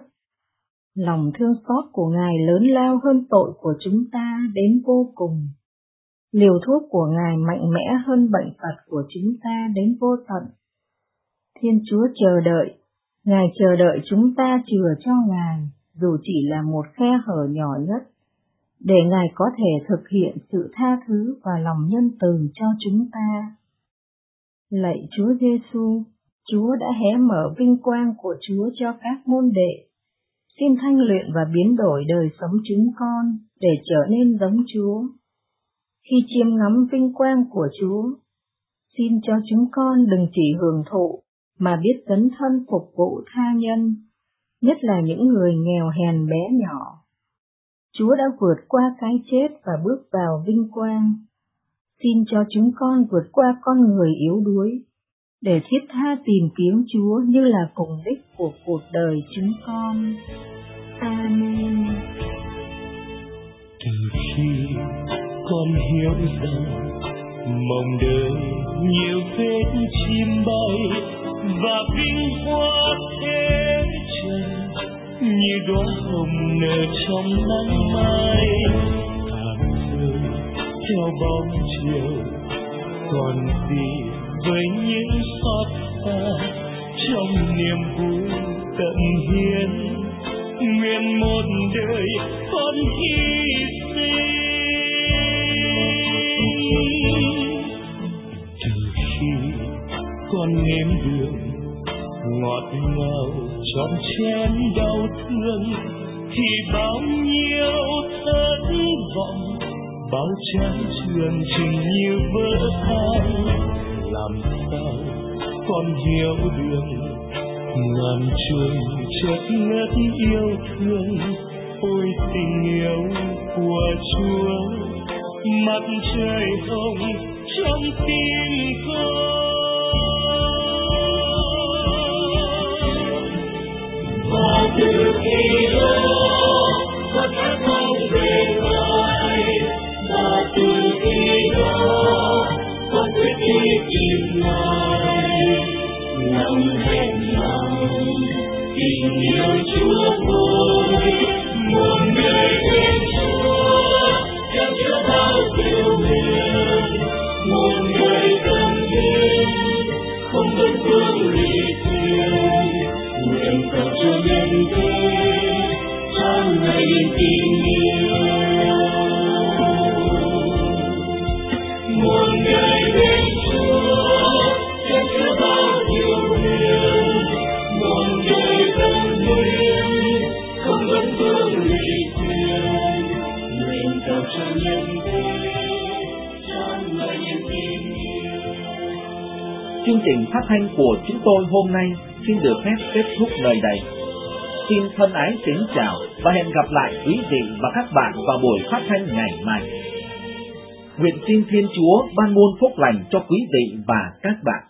[SPEAKER 9] Lòng thương xót của Ngài lớn lao hơn tội của chúng ta đến vô cùng. Liều thuốc của Ngài mạnh mẽ hơn bệnh tật của chúng ta đến vô tận. Thiên Chúa chờ đợi, Ngài chờ đợi chúng ta chừa cho Ngài, dù chỉ là một khe hở nhỏ nhất, để Ngài có thể thực hiện sự tha thứ và lòng nhân từ cho chúng ta. Lạy Chúa Giêsu, Chúa đã hé mở vinh quang của Chúa cho các môn đệ. Xin thanh luyện và biến đổi đời sống chúng con để trở nên giống Chúa. Khi chiêm ngắm vinh quang của Chúa, xin cho chúng con đừng chỉ hưởng thụ, mà biết dấn thân phục vụ tha nhân, nhất là những người nghèo hèn bé nhỏ. Chúa đã vượt qua cái chết và bước vào vinh quang. Xin cho chúng con vượt qua con người yếu đuối, để thiết tha tìm kiếm Chúa như là cùng đích của cuộc đời chúng con. Amen.
[SPEAKER 2] Từ khi con hiểu rằng mong đời nhiều vết chim bay và vinh hoa thế trần, như đóa hồng nở trong nắng mai, tàn rơi theo bóng chiều, còn gì với những xót xa trong niềm vui tận hiến. Nguyện một đời con hy sinh, từ khi con nếm đường ngọt ngào trọn chén đau thương, thì bao nhiêu thất vọng bao chán chường chừng như vỡ tan. Làm sao con hiểu được ngàn trời chợt ngất yêu thương, ôi tình yêu của Chúa, mặt trời hồng trong tim con. Và từ khi đó con đã mong về Ngài, và từ khi đó con quyết đi tìm Ngài, lòng hẹn lòng tình yêu Chúa tôi, một người bên Chúa theo chữa bao tiêu miền, một người cần đến không vấn vương lì thiền, nguyện cầu cho nhân thế trong ngày tình yêu. Một người bên Chúa theo chữa bao tiêu miền,
[SPEAKER 1] Chương trình phát thanh của chúng tôi hôm nay xin được phép kết thúc nơi đây. Xin thân ái kính chào và hẹn gặp lại quý vị và các bạn vào buổi phát thanh ngày mai. Nguyện xin Thiên Chúa ban muôn phúc lành cho quý vị và các bạn.